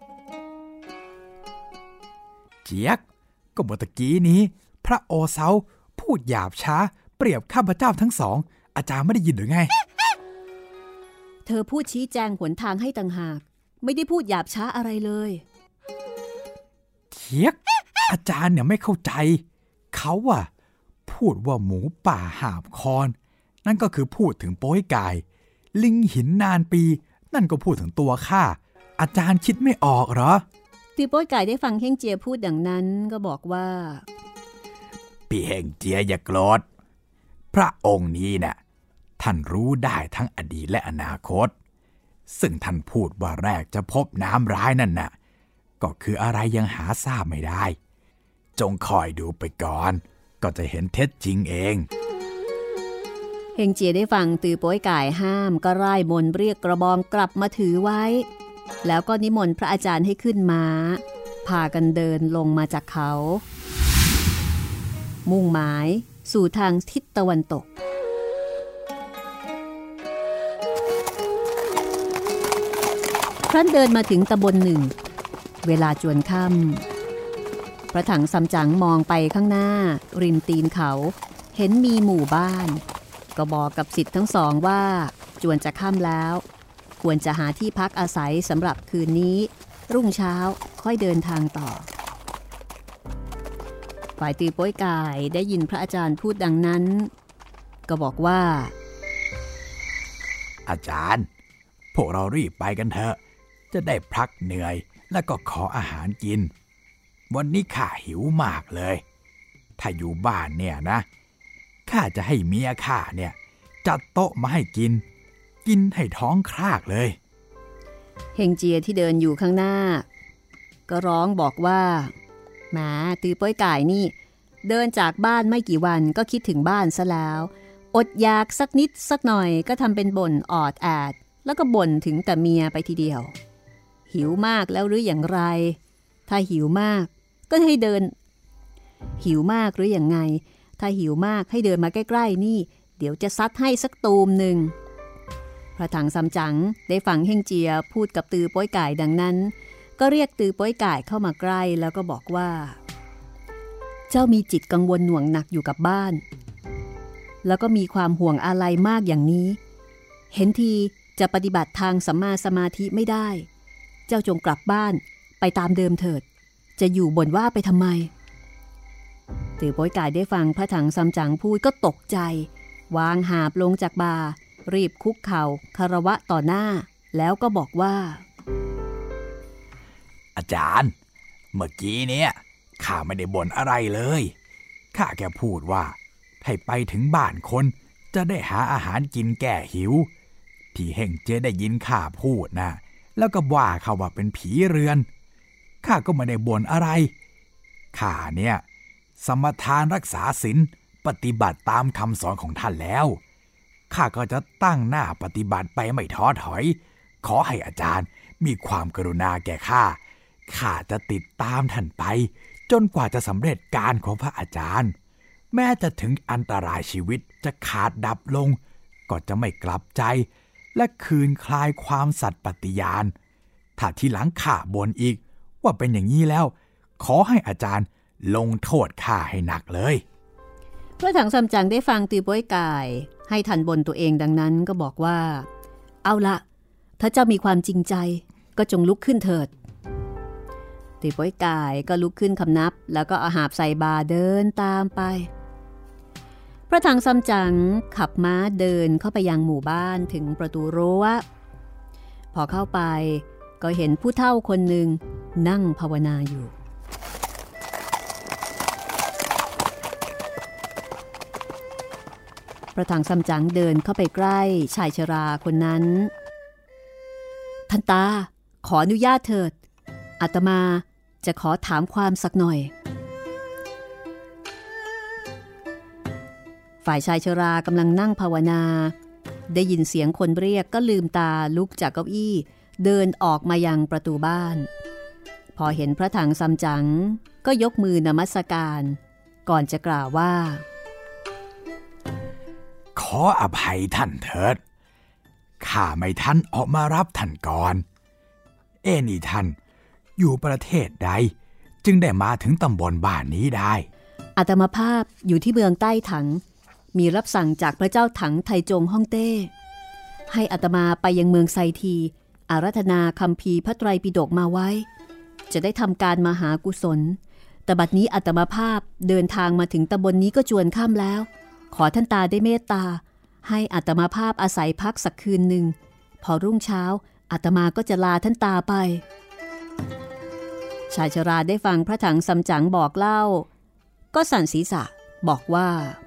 เจียกก็เมื่อตะกี้นี้พระโอเซาพูดหยาบช้าเปรียบข้าพเจ้าทั้งสองอาจารย์ไม่ได้ยินหรือไงเธอพูดชี้แจงหนทางให้ต่างหากไม่ได้พูดหยาบช้าอะไรเลยเจียกอาจารย์เนี่ยไม่เข้าใจเขาอะพูดว่าหมูป่าหาบคอนนั่นก็คือพูดถึงโป้ยไก่ลิงหินนานปีนั่นก็พูดถึงตัวข้าอาจารย์คิดไม่ออกเหรอตีโป้ยไก่ได้ฟังเฮงเจียพูดดังนั้นก็บอกว่าพี่เฮงเจียอย่าโกรธพระองค์นี้น่ะท่านรู้ได้ทั้งอดีตและอนาคตซึ่งท่านพูดว่าแรกจะพบน้ำร้ายนั่นน่ะก็คืออะไรยังหาทราบไม่ได้จงคอยดูไปก่อนก็จะเห็นเท็จจริงเองเฮงเจียได้ฟังตือโป้ยไก่ห้ามก็ร่ายมนต์เรียกกระบองกลับมาถือไว้แล้วก็นิมนต์พระอาจารย์ให้ขึ้นม้าพากันเดินลงมาจากเขามุ่งหมายสู่ทางทิศตะวันตกครั้นเดินมาถึงตำบลหนึ่งเวลาจวนค่ำพระถังซัมจั๋งมองไปข้างหน้าริมตีนเขาเห็นมีหมู่บ้านก็บอกกับศิษย์ทั้งสองว่าจวนจะค่ำแล้วควรจะหาที่พักอาศัยสำหรับคืนนี้รุ่งเช้าค่อยเดินทางต่อฝ่ายตือโป้ยไก่ได้ยินพระอาจารย์พูดดังนั้นก็บอกว่าอาจารย์พวกเรารีบไปกันเถอะจะได้พักเหนื่อยแล้วก็ขออาหารกินวันนี้ข้าหิวมากเลยถ้าอยู่บ้านเนี่ยนะข้าจะให้เมียข้าเนี่ยจัดโต๊ะมาให้กินให้ท้องครากเลยเฮงเจียที่เดินอยู่ข้างหน้าก็ร้องบอกว่าแหมตือโป้ยไก่นี่เดินจากบ้านไม่กี่วันก็คิดถึงบ้านซะแล้วอดอยากสักนิดสักหน่อยก็ทำเป็นบ่นออดแอดแล้วก็บ่นถึงแต่เมียไปทีเดียวหิวมากแล้วหรืออย่างไรถ้าหิวมากก็ให้เดินหิวมากหรืออย่างไงถ้าหิวมากให้เดินมาใกล้ๆนี่เดี๋ยวจะซัดให้สักตูมหนึ่งพระถังซัมจั๋งได้ฟังเฮงเจียพูดกับตือโป้ยไก่ดังนั้นก็เรียกตือโป้ยไก่เข้ามาใกล้แล้วก็บอกว่าเจ้ามีจิตกังวลหน่วงหนักอยู่กับบ้านแล้วก็มีความห่วงอาลัยมากอย่างนี้เห็นทีจะปฏิบัติทางสัมมาสมาธิไม่ได้เจ้าจงกลับบ้านไปตามเดิมเถิดจะอยู่บ่นว่าไปทำไมตือโป้ยไก่ได้ฟังพระถังซัมจั๋งพูดก็ตกใจวางหาบลงจากบ่ารีบคุกเข่าคารวะต่อหน้าแล้วก็บอกว่าอาจารย์เมื่อกี้เนี่ยข้าไม่ได้บ่นอะไรเลยข้าแค่พูดว่าให้ไปถึงบ้านคนจะได้หาอาหารกินแก้หิวที่เฮงเจ้ได้ยินข้าพูดนะแล้วก็ว่าเขาว่าเป็นผีเรือนข้าก็ไม่ได้บ่นอะไรข้าเนี่ยสมทานรักษาศีลปฏิบัติตามคำสอนของท่านแล้วข้าก็จะตั้งหน้าปฏิบัติไปไม่ท้อถอยขอให้อาจารย์มีความกรุณาแก่ข้าจะติดตามท่านไปจนกว่าจะสำเร็จการของพระอาจารย์แม้จะถึงอันตรายชีวิตจะขาดดับลงก็จะไม่กลับใจและคืนคลายความสัตย์ปฏิญาณถ้าทีหลังข้าบ่นอีกว่าเป็นอย่างนี้แล้วขอให้อาจารย์ลงโทษข้าให้หนักเลยพระถังซัมจั๋งได้ฟังตือโป้ยไก่ให้ทันบนตัวเองดังนั้นก็บอกว่าเอาละถ้าเจ้ามีความจริงใจก็จงลุกขึ้นเถิดตีโป้ยกายก็ลุกขึ้นคำนับแล้วก็เอาหาบใส่บาเดินตามไปพระถังซัมจั๋งขับม้าเดินเข้าไปยังหมู่บ้านถึงประตูรั้วพอเข้าไปก็เห็นผู้เฒ่าคนหนึ่งนั่งภาวนาอยู่พระถังซัมจั๋งเดินเข้าไปใกล้ชายชราคนนั้นท่านตาขออนุญาตเถิดอาตมาจะขอถามความสักหน่อยฝ่ายชายชรากำลังนั่งภาวนาได้ยินเสียงคนเรียกก็ลืมตาลุกจากเก้าอี้เดินออกมายังประตูบ้านพอเห็นพระถังซัมจั๋งก็ยกมือนมัสการก่อนจะกล่าวว่าขออภัยท่านเถิดข้าไม่ทันออกมารับท่านก่อนนี่ท่านอยู่ประเทศใดจึงได้มาถึงตำบลบ้านนี้ได้อาตมาภาพอยู่ที่เมืองใต้ถังมีรับสั่งจากพระเจ้าถังไทจงฮ่องเต้ให้อาตมาไปยังเมืองไซทีอาราธนาคัมภีร์พระไตรปิฎกมาไว้จะได้ทำการมหากุศลแต่บัดนี้อาตมาภาพเดินทางมาถึงตำบลนี้ก็จวนค่ำแล้วขอท่านตาได้เมตตาให้อาตมาภาพอาศัยพักสักคืนหนึ่งพอรุ่งเช้าอาตมาก็จะลาท่านตาไปชายชราได้ฟังพระถังซัมจั๋งบอกเล่าก็สั่นศีรษะบอกว่า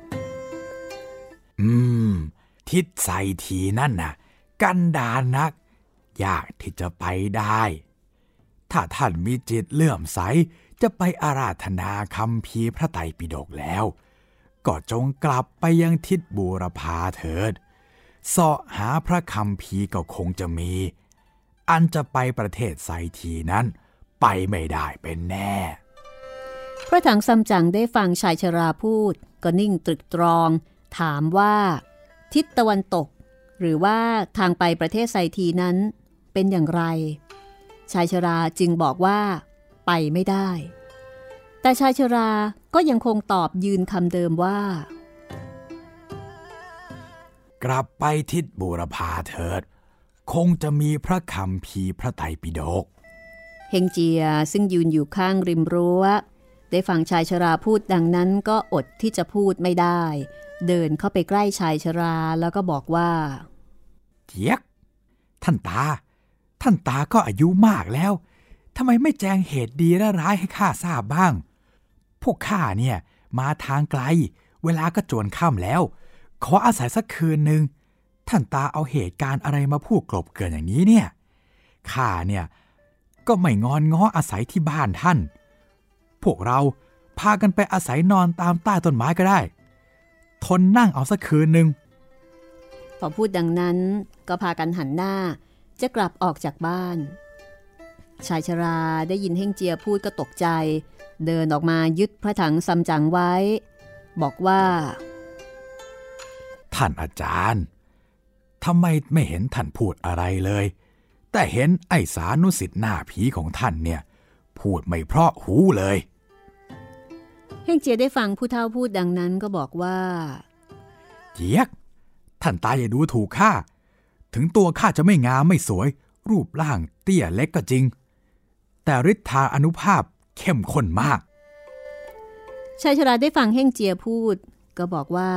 ทิศไซทีนั่นน่ะกันดารนักยากที่จะไปได้ถ้าท่านมีจิตเลื่อมใสจะไปอาราธนาคัมภีร์พระไตรปิฎกแล้วก็จงกลับไปยังทิศบูรพาเถิดเสาะหาพระคัมภีร์ก็คงจะมีอันจะไปประเทศไซทีนั้นไปไม่ได้เป็นแน่พระถังซัมจั๋งได้ฟังชายชราพูดก็นิ่งตรึกตรองถามว่าทิศตะวันตกหรือว่าทางไปประเทศไซทีนั้นเป็นอย่างไรชายชราจึงบอกว่าไปไม่ได้แต่ชายชราก็ยังคงตอบยืนคำเดิมว่ากลับไปทิศบูรพาเถิดคงจะมีพระคัมภีร์พระไตรปิฎกเฮงเจียซึ่งยืนอยู่ข้างริมรั้วได้ฟังชายชราพูดดังนั้นก็อดที่จะพูดไม่ได้เดินเข้าไปใกล้ชายชราแล้วก็บอกว่าเจี๊ยกท่านตาก็อายุมากแล้วทำไมไม่แจ้งเหตุดีและร้ายให้ข้าทราบบ้างพวกข้าเนี่ยมาทางไกลเวลาก็จวนค่ำแล้วขออาศัยสักคืนหนึ่งท่านตาเอาเหตุการณ์อะไรมาพูดกลบเกลื่อนอย่างนี้เนี่ยข้าเนี่ยก็ไม่งอนง้ออาศัยที่บ้านท่านพวกเราพากันไปอาศัยนอนตามใต้ต้นไม้ก็ได้ทนนั่งเอาสักคืนหนึ่งพอพูดดังนั้นก็พากันหันหน้าจะกลับออกจากบ้านชายชราได้ยินเฮงเจียพูดก็ตกใจเดินออกมายึดพระถังซัมจั๋งไว้บอกว่าท่านอาจารย์ทำไมไม่เห็นท่านพูดอะไรเลยแต่เห็นไอ้สานุสิทธิ์หน้าผีของท่านเนี่ยพูดไม่เพราะหูเลยเฮงเจียได้ฟังผู้เฒ่าพูดดังนั้นก็บอกว่าเจี๊ยกท่านตาอย่าดูถูกข้าถึงตัวข้าจะไม่งามไม่สวยรูปร่างเตี้ยเล็กก็จริงแต่ฤทธาอานุภาพเข้มข้นมากชายชราได้ฟังเฮงเจียพูดก็บอกว่า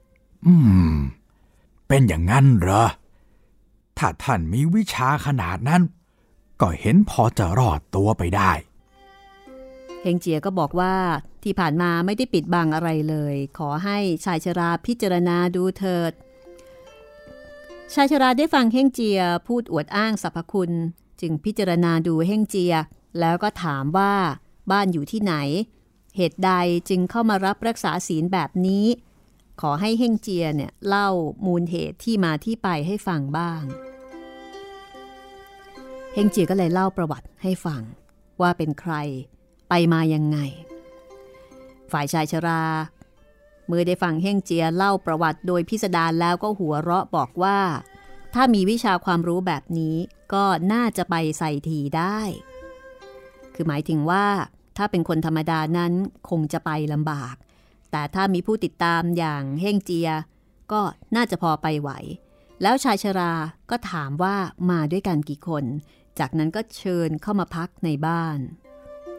เป็นอย่างนั้นเหรอถ้าท่านมีวิชาขนาดนั้นก็เห็นพอจะรอดตัวไปได้เฮงเจียก็บอกว่าที่ผ่านมาไม่ได้ปิดบังอะไรเลยขอให้ชายชราพิจารณาดูเถิดชายชราได้ฟังเฮงเจียพูดอวดอ้างสรรพคุณจึงพิจารณาดูเฮงเจียแล้วก็ถามว่าบ้านอยู่ที่ไหนเหตุใดจึงเข้ามารับรักษาศีลแบบนี้ขอให้เฮงเจียเนี่ยเล่ามูลเหตุที่มาที่ไปให้ฟังบ้างเฮงเจียก็เลยเล่าประวัติให้ฟังว่าเป็นใครไปมายังไงฝ่ายชายชราเมื่อได้ฟังเฮงเจียเล่าประวัติโดยพิสดารแล้วก็หัวเราะบอกว่าถ้ามีวิชาความรู้แบบนี้ก็น่าจะไปใส่ทีได้คือหมายถึงว่าถ้าเป็นคนธรรมดานั้นคงจะไปลำบากแต่ถ้ามีผู้ติดตามอย่างเฮงเจียก็น่าจะพอไปไหวแล้วชายชราก็ถามว่ามาด้วยกันกี่คนจากนั้นก็เชิญเข้ามาพักในบ้าน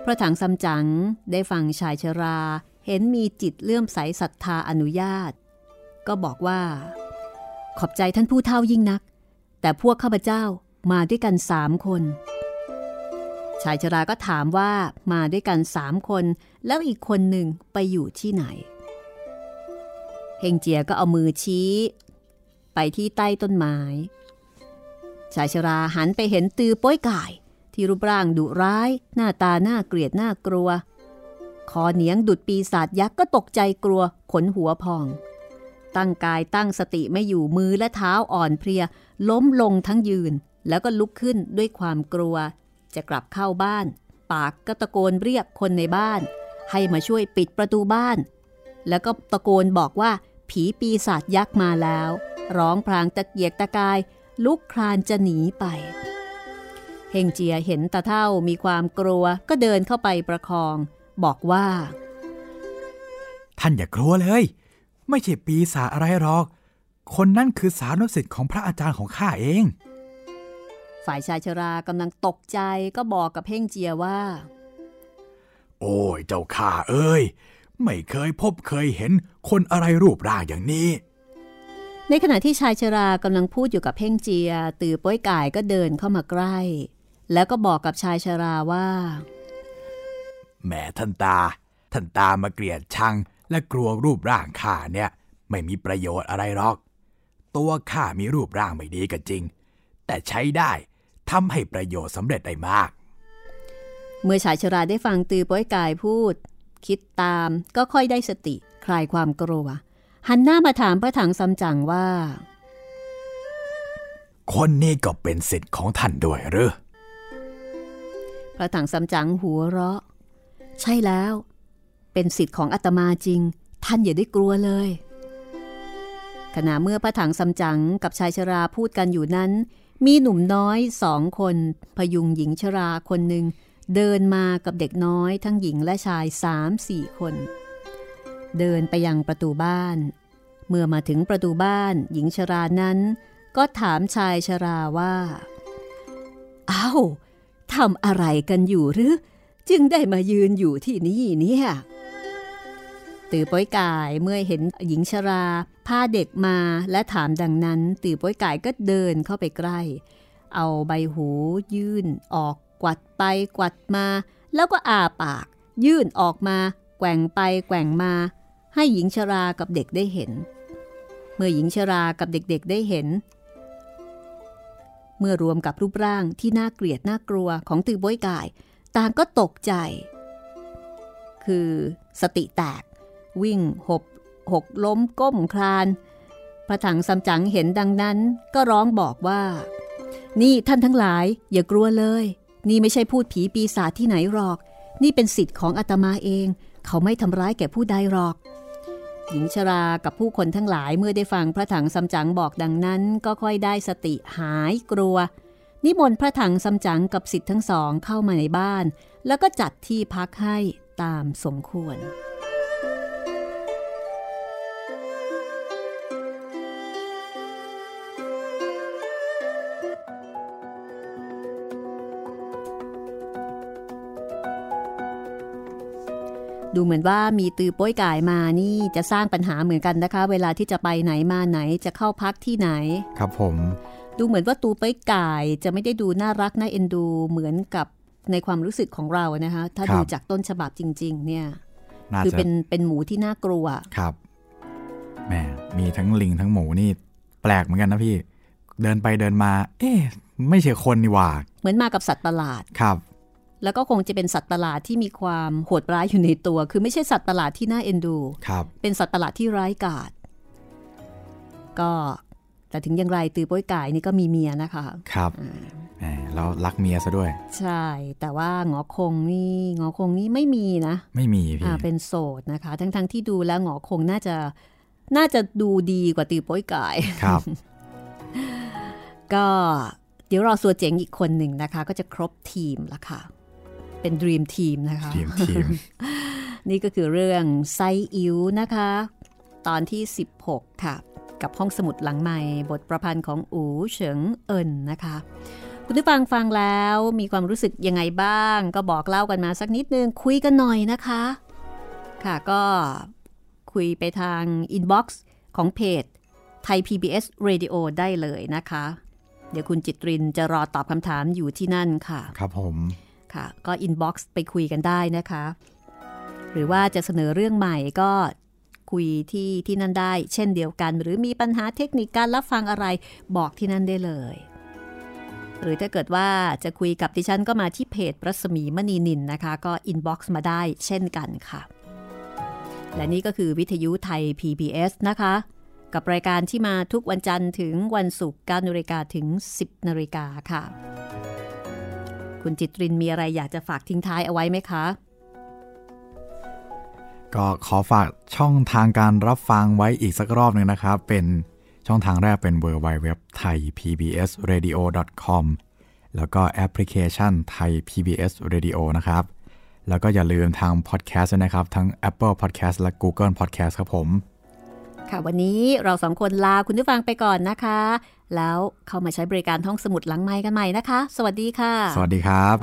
พระถังซัมจั๋งได้ฟังชายชราเห็นมีจิตเลื่อมใสศรัทธาอนุญาตก็บอกว่าขอบใจท่านผู้เฒ่ายิ่งนักแต่พวกข้าพเจ้ามาด้วยกัน3 คนชายชราก็ถามว่ามาด้วยกัน3 คนแล้วอีกคนหนึ่งไปอยู่ที่ไหนเฮงเจียก็เอามือชี้ไปที่ใต้ต้นไม้ชายชราหันไปเห็นตือโป้ยก่ายที่รูปร่างดุร้ายหน้าตาน่าเกลียดน่ากลัวคอเหนียงดุจปีศาจยักษ์ก็ตกใจกลัวขนหัวพองตั้งกายตั้งสติไม่อยู่มือและเท้าอ่อนเพลียล้มลงทั้งยืนแล้วก็ลุกขึ้นด้วยความกลัวจะกลับเข้าบ้านปากก็ตะโกนเรียกคนในบ้านให้มาช่วยปิดประตูบ้านแล้วก็ตะโกนบอกว่าผีปีศาจยักษ์มาแล้วร้องพลางตะเกียกตะกายลุกคลานจะหนีไปเฮงเจียเห็นตาเฒ่ามีความกลัวก็เดินเข้าไปประคองบอกว่าท่านอย่ากลัวเลยไม่ใช่ปีศาจอะไรหรอกคนนั้นคือสานุศิษย์ของพระอาจารย์ของข้าเองฝ่ายชายชรากำลังตกใจก็บอกกับเฮงเจียว่าโอ้ยเจ้าข้าเอ้ยไม่เคยพบเคยเห็นคนอะไรรูปร่างอย่างนี้ในขณะที่ชายชรากำลังพูดอยู่กับเฮงเจียตือโป้ยก่ายก็เดินเข้ามาใกล้แล้วก็บอกกับชายชราว่าแหมท่านตามาเกลียดชังและกลัวรูปร่างข้าเนี่ยไม่มีประโยชน์อะไรหรอกตัวข้ามีรูปร่างไม่ดีก็จริงแต่ใช้ได้ทำให้ประโยชน์สำเร็จได้มากเมื่อชายชราได้ฟังตือโป้ยก่ายพูดคิดตามก็ค่อยได้สติคลายความกลัวหันหน้ามาถามพระถังซัมจั๋งว่าคนนี้ก็เป็นศิษย์ของท่านด้วยหรือพระถังซัมจั๋งหัวเราะใช่แล้วเป็นศิษย์ของอาตมาจริงท่านอย่าได้กลัวเลยขณะเมื่อพระถังซัมจั๋งกับชายชราพูดกันอยู่นั้นมีหนุ่มน้อย2 คนพยุงหญิงชราคนหนึ่งเดินมากับเด็กน้อยทั้งหญิงและชาย 3-4 คนเดินไปยังประตูบ้านเมื่อมาถึงประตูบ้านหญิงชรานั้นก็ถามชายชราว่าอ้าวทำอะไรกันอยู่หรือจึงได้มายืนอยู่ที่นี่เนี่ยตือโป้ยก่ายเมื่อเห็นหญิงชราพาเด็กมาและถามดังนั้นตือโป้ยก่ายก็เดินเข้าไปใกล้เอาใบหูยื่นออกกวัดไปกวัดมาแล้วก็อ้าปากยื่นออกมาแกว่งไปแกว่งมาให้หญิงชรากับเด็กได้เห็นเมื่อหญิงชรากับเด็กๆได้เห็นเมื่อรวมกับรูปร่างที่น่าเกลียดน่ากลัวของตือโป้ยก่ายต่างก็ตกใจคือสติแตกวิ่งหกล้มก้มคลานพระถังซัมจั๋งเห็นดังนั้นก็ร้องบอกว่านี่ท่านทั้งหลายอย่ากลัวเลยนี่ไม่ใช่พูดผีปีศาจที่ไหนหรอกนี่เป็นศิษย์ของอาตมาเองเขาไม่ทำร้ายแก่ผู้ใดหรอกหญิงชรากับผู้คนทั้งหลายเมื่อได้ฟังพระถังซัมจั๋งบอกดังนั้นก็ค่อยได้สติหายกลัวนิมนต์พระถังซัมจั๋งกับศิษย์ทั้ง2เข้ามาในบ้านแล้วก็จัดที่พักให้ตามสมควรดูเหมือนว่ามีตือโป้ยก่ายมานี่จะสร้างปัญหาเหมือนกันนะคะเวลาที่จะไปไหนมาไหนจะเข้าพักที่ไหนครับผมดูเหมือนว่าตูโป้ยก่ายจะไม่ได้ดูน่ารักน่าเอ็นดูเหมือนกับในความรู้สึกของเรานะคะถ้าดูจากต้นฉบับจริงๆเนี่ยคือเป็นหมูที่น่ากลัวครับแหมมีทั้งลิงทั้งหมูนี่แปลกเหมือนกันนะพี่เดินไปเดินมาไม่ใช่คนนี่หว่าเหมือนมากับสัตว์ประหลาดครับแล้วก็คงจะเป็นสัตว์ประหลาดที่มีความโหดร้ายอยู่ในตัวคือไม่ใช่สัตว์ประหลาดที่น่าเอ็นดูเป็นสัตว์ประหลาดที่ร้ายกาจก็แต่ถึงอย่างไรตือโป้ยก่ายนี่ก็มีเมียนะคะครับแล้วรักเมียซะด้วยใช่แต่ว่าหงอคงนี่ไม่มีนะไม่มีพี่เป็นโสดนะคะทั้งที่ดูแล้วหงอคงน่าจะดูดีกว่าตือโป้ยก่ายครับก็เดี๋ยวรอซัวเจ๋งอีกคนหนึ่งนะคะก็จะครบทีมละค่ะเป็น Dream Team นะคะ Dream Team นี่ก็คือเรื่องไซอิ๋วนะคะตอนที่16ค่ะกับห้องสมุดหลังใหม่บทประพันธ์ของอู๋เฉิงเอินนะคะคุณผู้ฟังฟังแล้วมีความรู้สึกยังไงบ้างก็บอกเล่ากันมาสักนิดนึงคุยกันหน่อยนะคะค่ะก็คุยไปทางอินบ็อกซ์ของเพจไทย PBS Radio ได้เลยนะคะเดี๋ยวคุณจิตรินจะรอตอบคำถามอยู่ที่นั่นค่ะครับผมค่ะก็อินบ็อกซ์ไปคุยกันได้นะคะหรือว่าจะเสนอเรื่องใหม่ก็คุยที่นั่นได้เช่นเดียวกันหรือมีปัญหาเทคนิคการรับฟังอะไรบอกที่นั่นได้เลยหรือถ้าเกิดว่าจะคุยกับดิฉันก็มาที่เพจรัศมีมณีนินนะคะก็อินบ็อกซ์มาได้เช่นกันค่ะและนี่ก็คือวิทยุไทย PBS นะคะกับรายการที่มาทุกวันจันทร์ถึงวันศุกร์ 9:00 นถึง 10:00 นค่ะคุณจิตรินมีอะไรอยากจะฝากทิ้งท้ายเอาไว้ไหมคะก็ขอฝากช่องทางการรับฟังไว้อีกสักรอบนึงนะครับเป็นช่องทางแรกเป็น www.thaipbsradio.com แล้วก็แอปพลิเคชัน Thai PBS Radio นะครับแล้วก็อย่าลืมทางพอดแคสต์นะครับทั้ง Apple Podcast และ Google Podcast ครับผมค่ะวันนี้เราสองคนลาคุณผู้ฟังไปก่อนนะคะแล้วเข้ามาใช้บริการห้องสมุดหลังไมค์กันใหม่นะคะสวัสดีค่ะสวัสดีครับ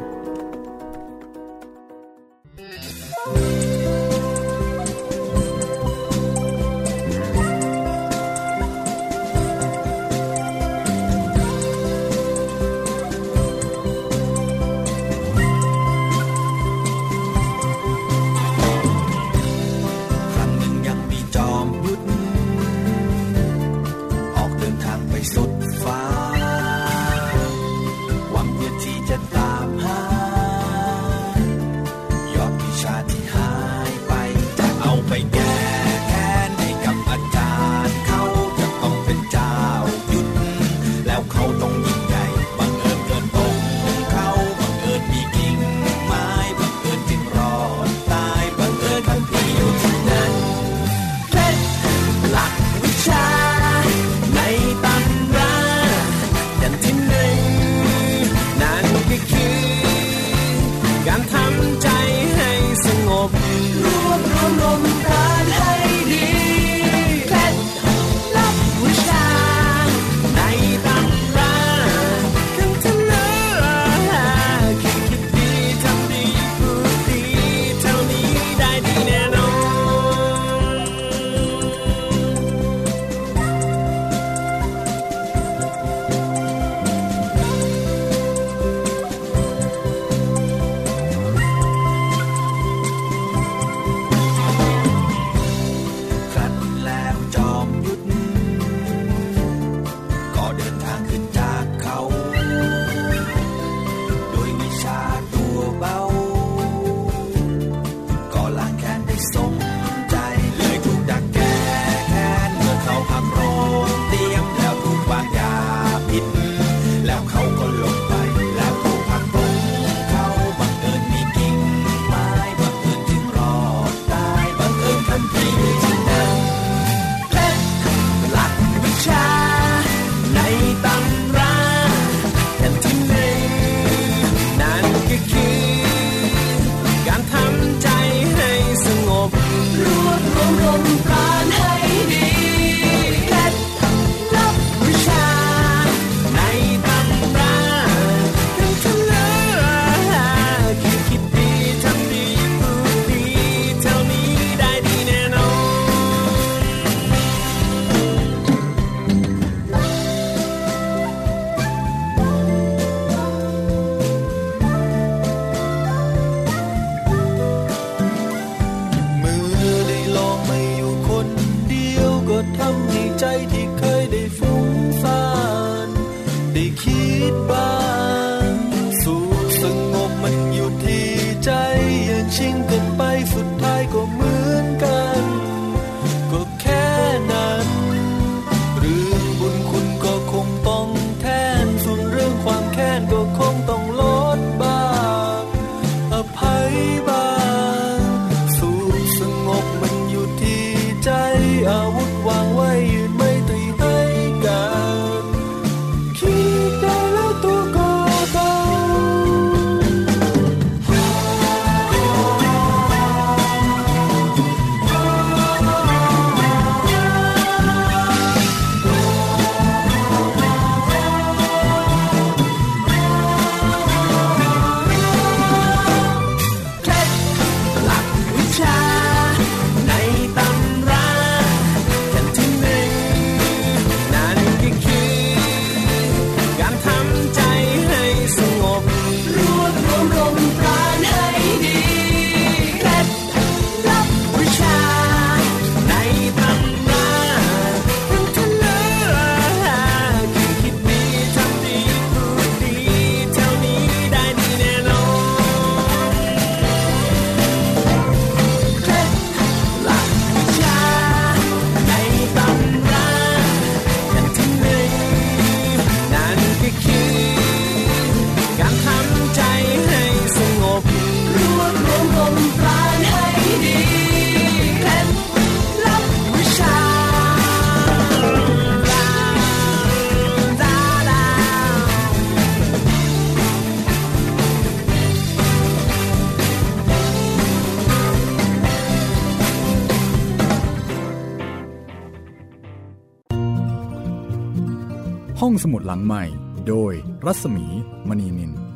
ห้องสมุดหลังใหม่โดยรัศมีมณีนิน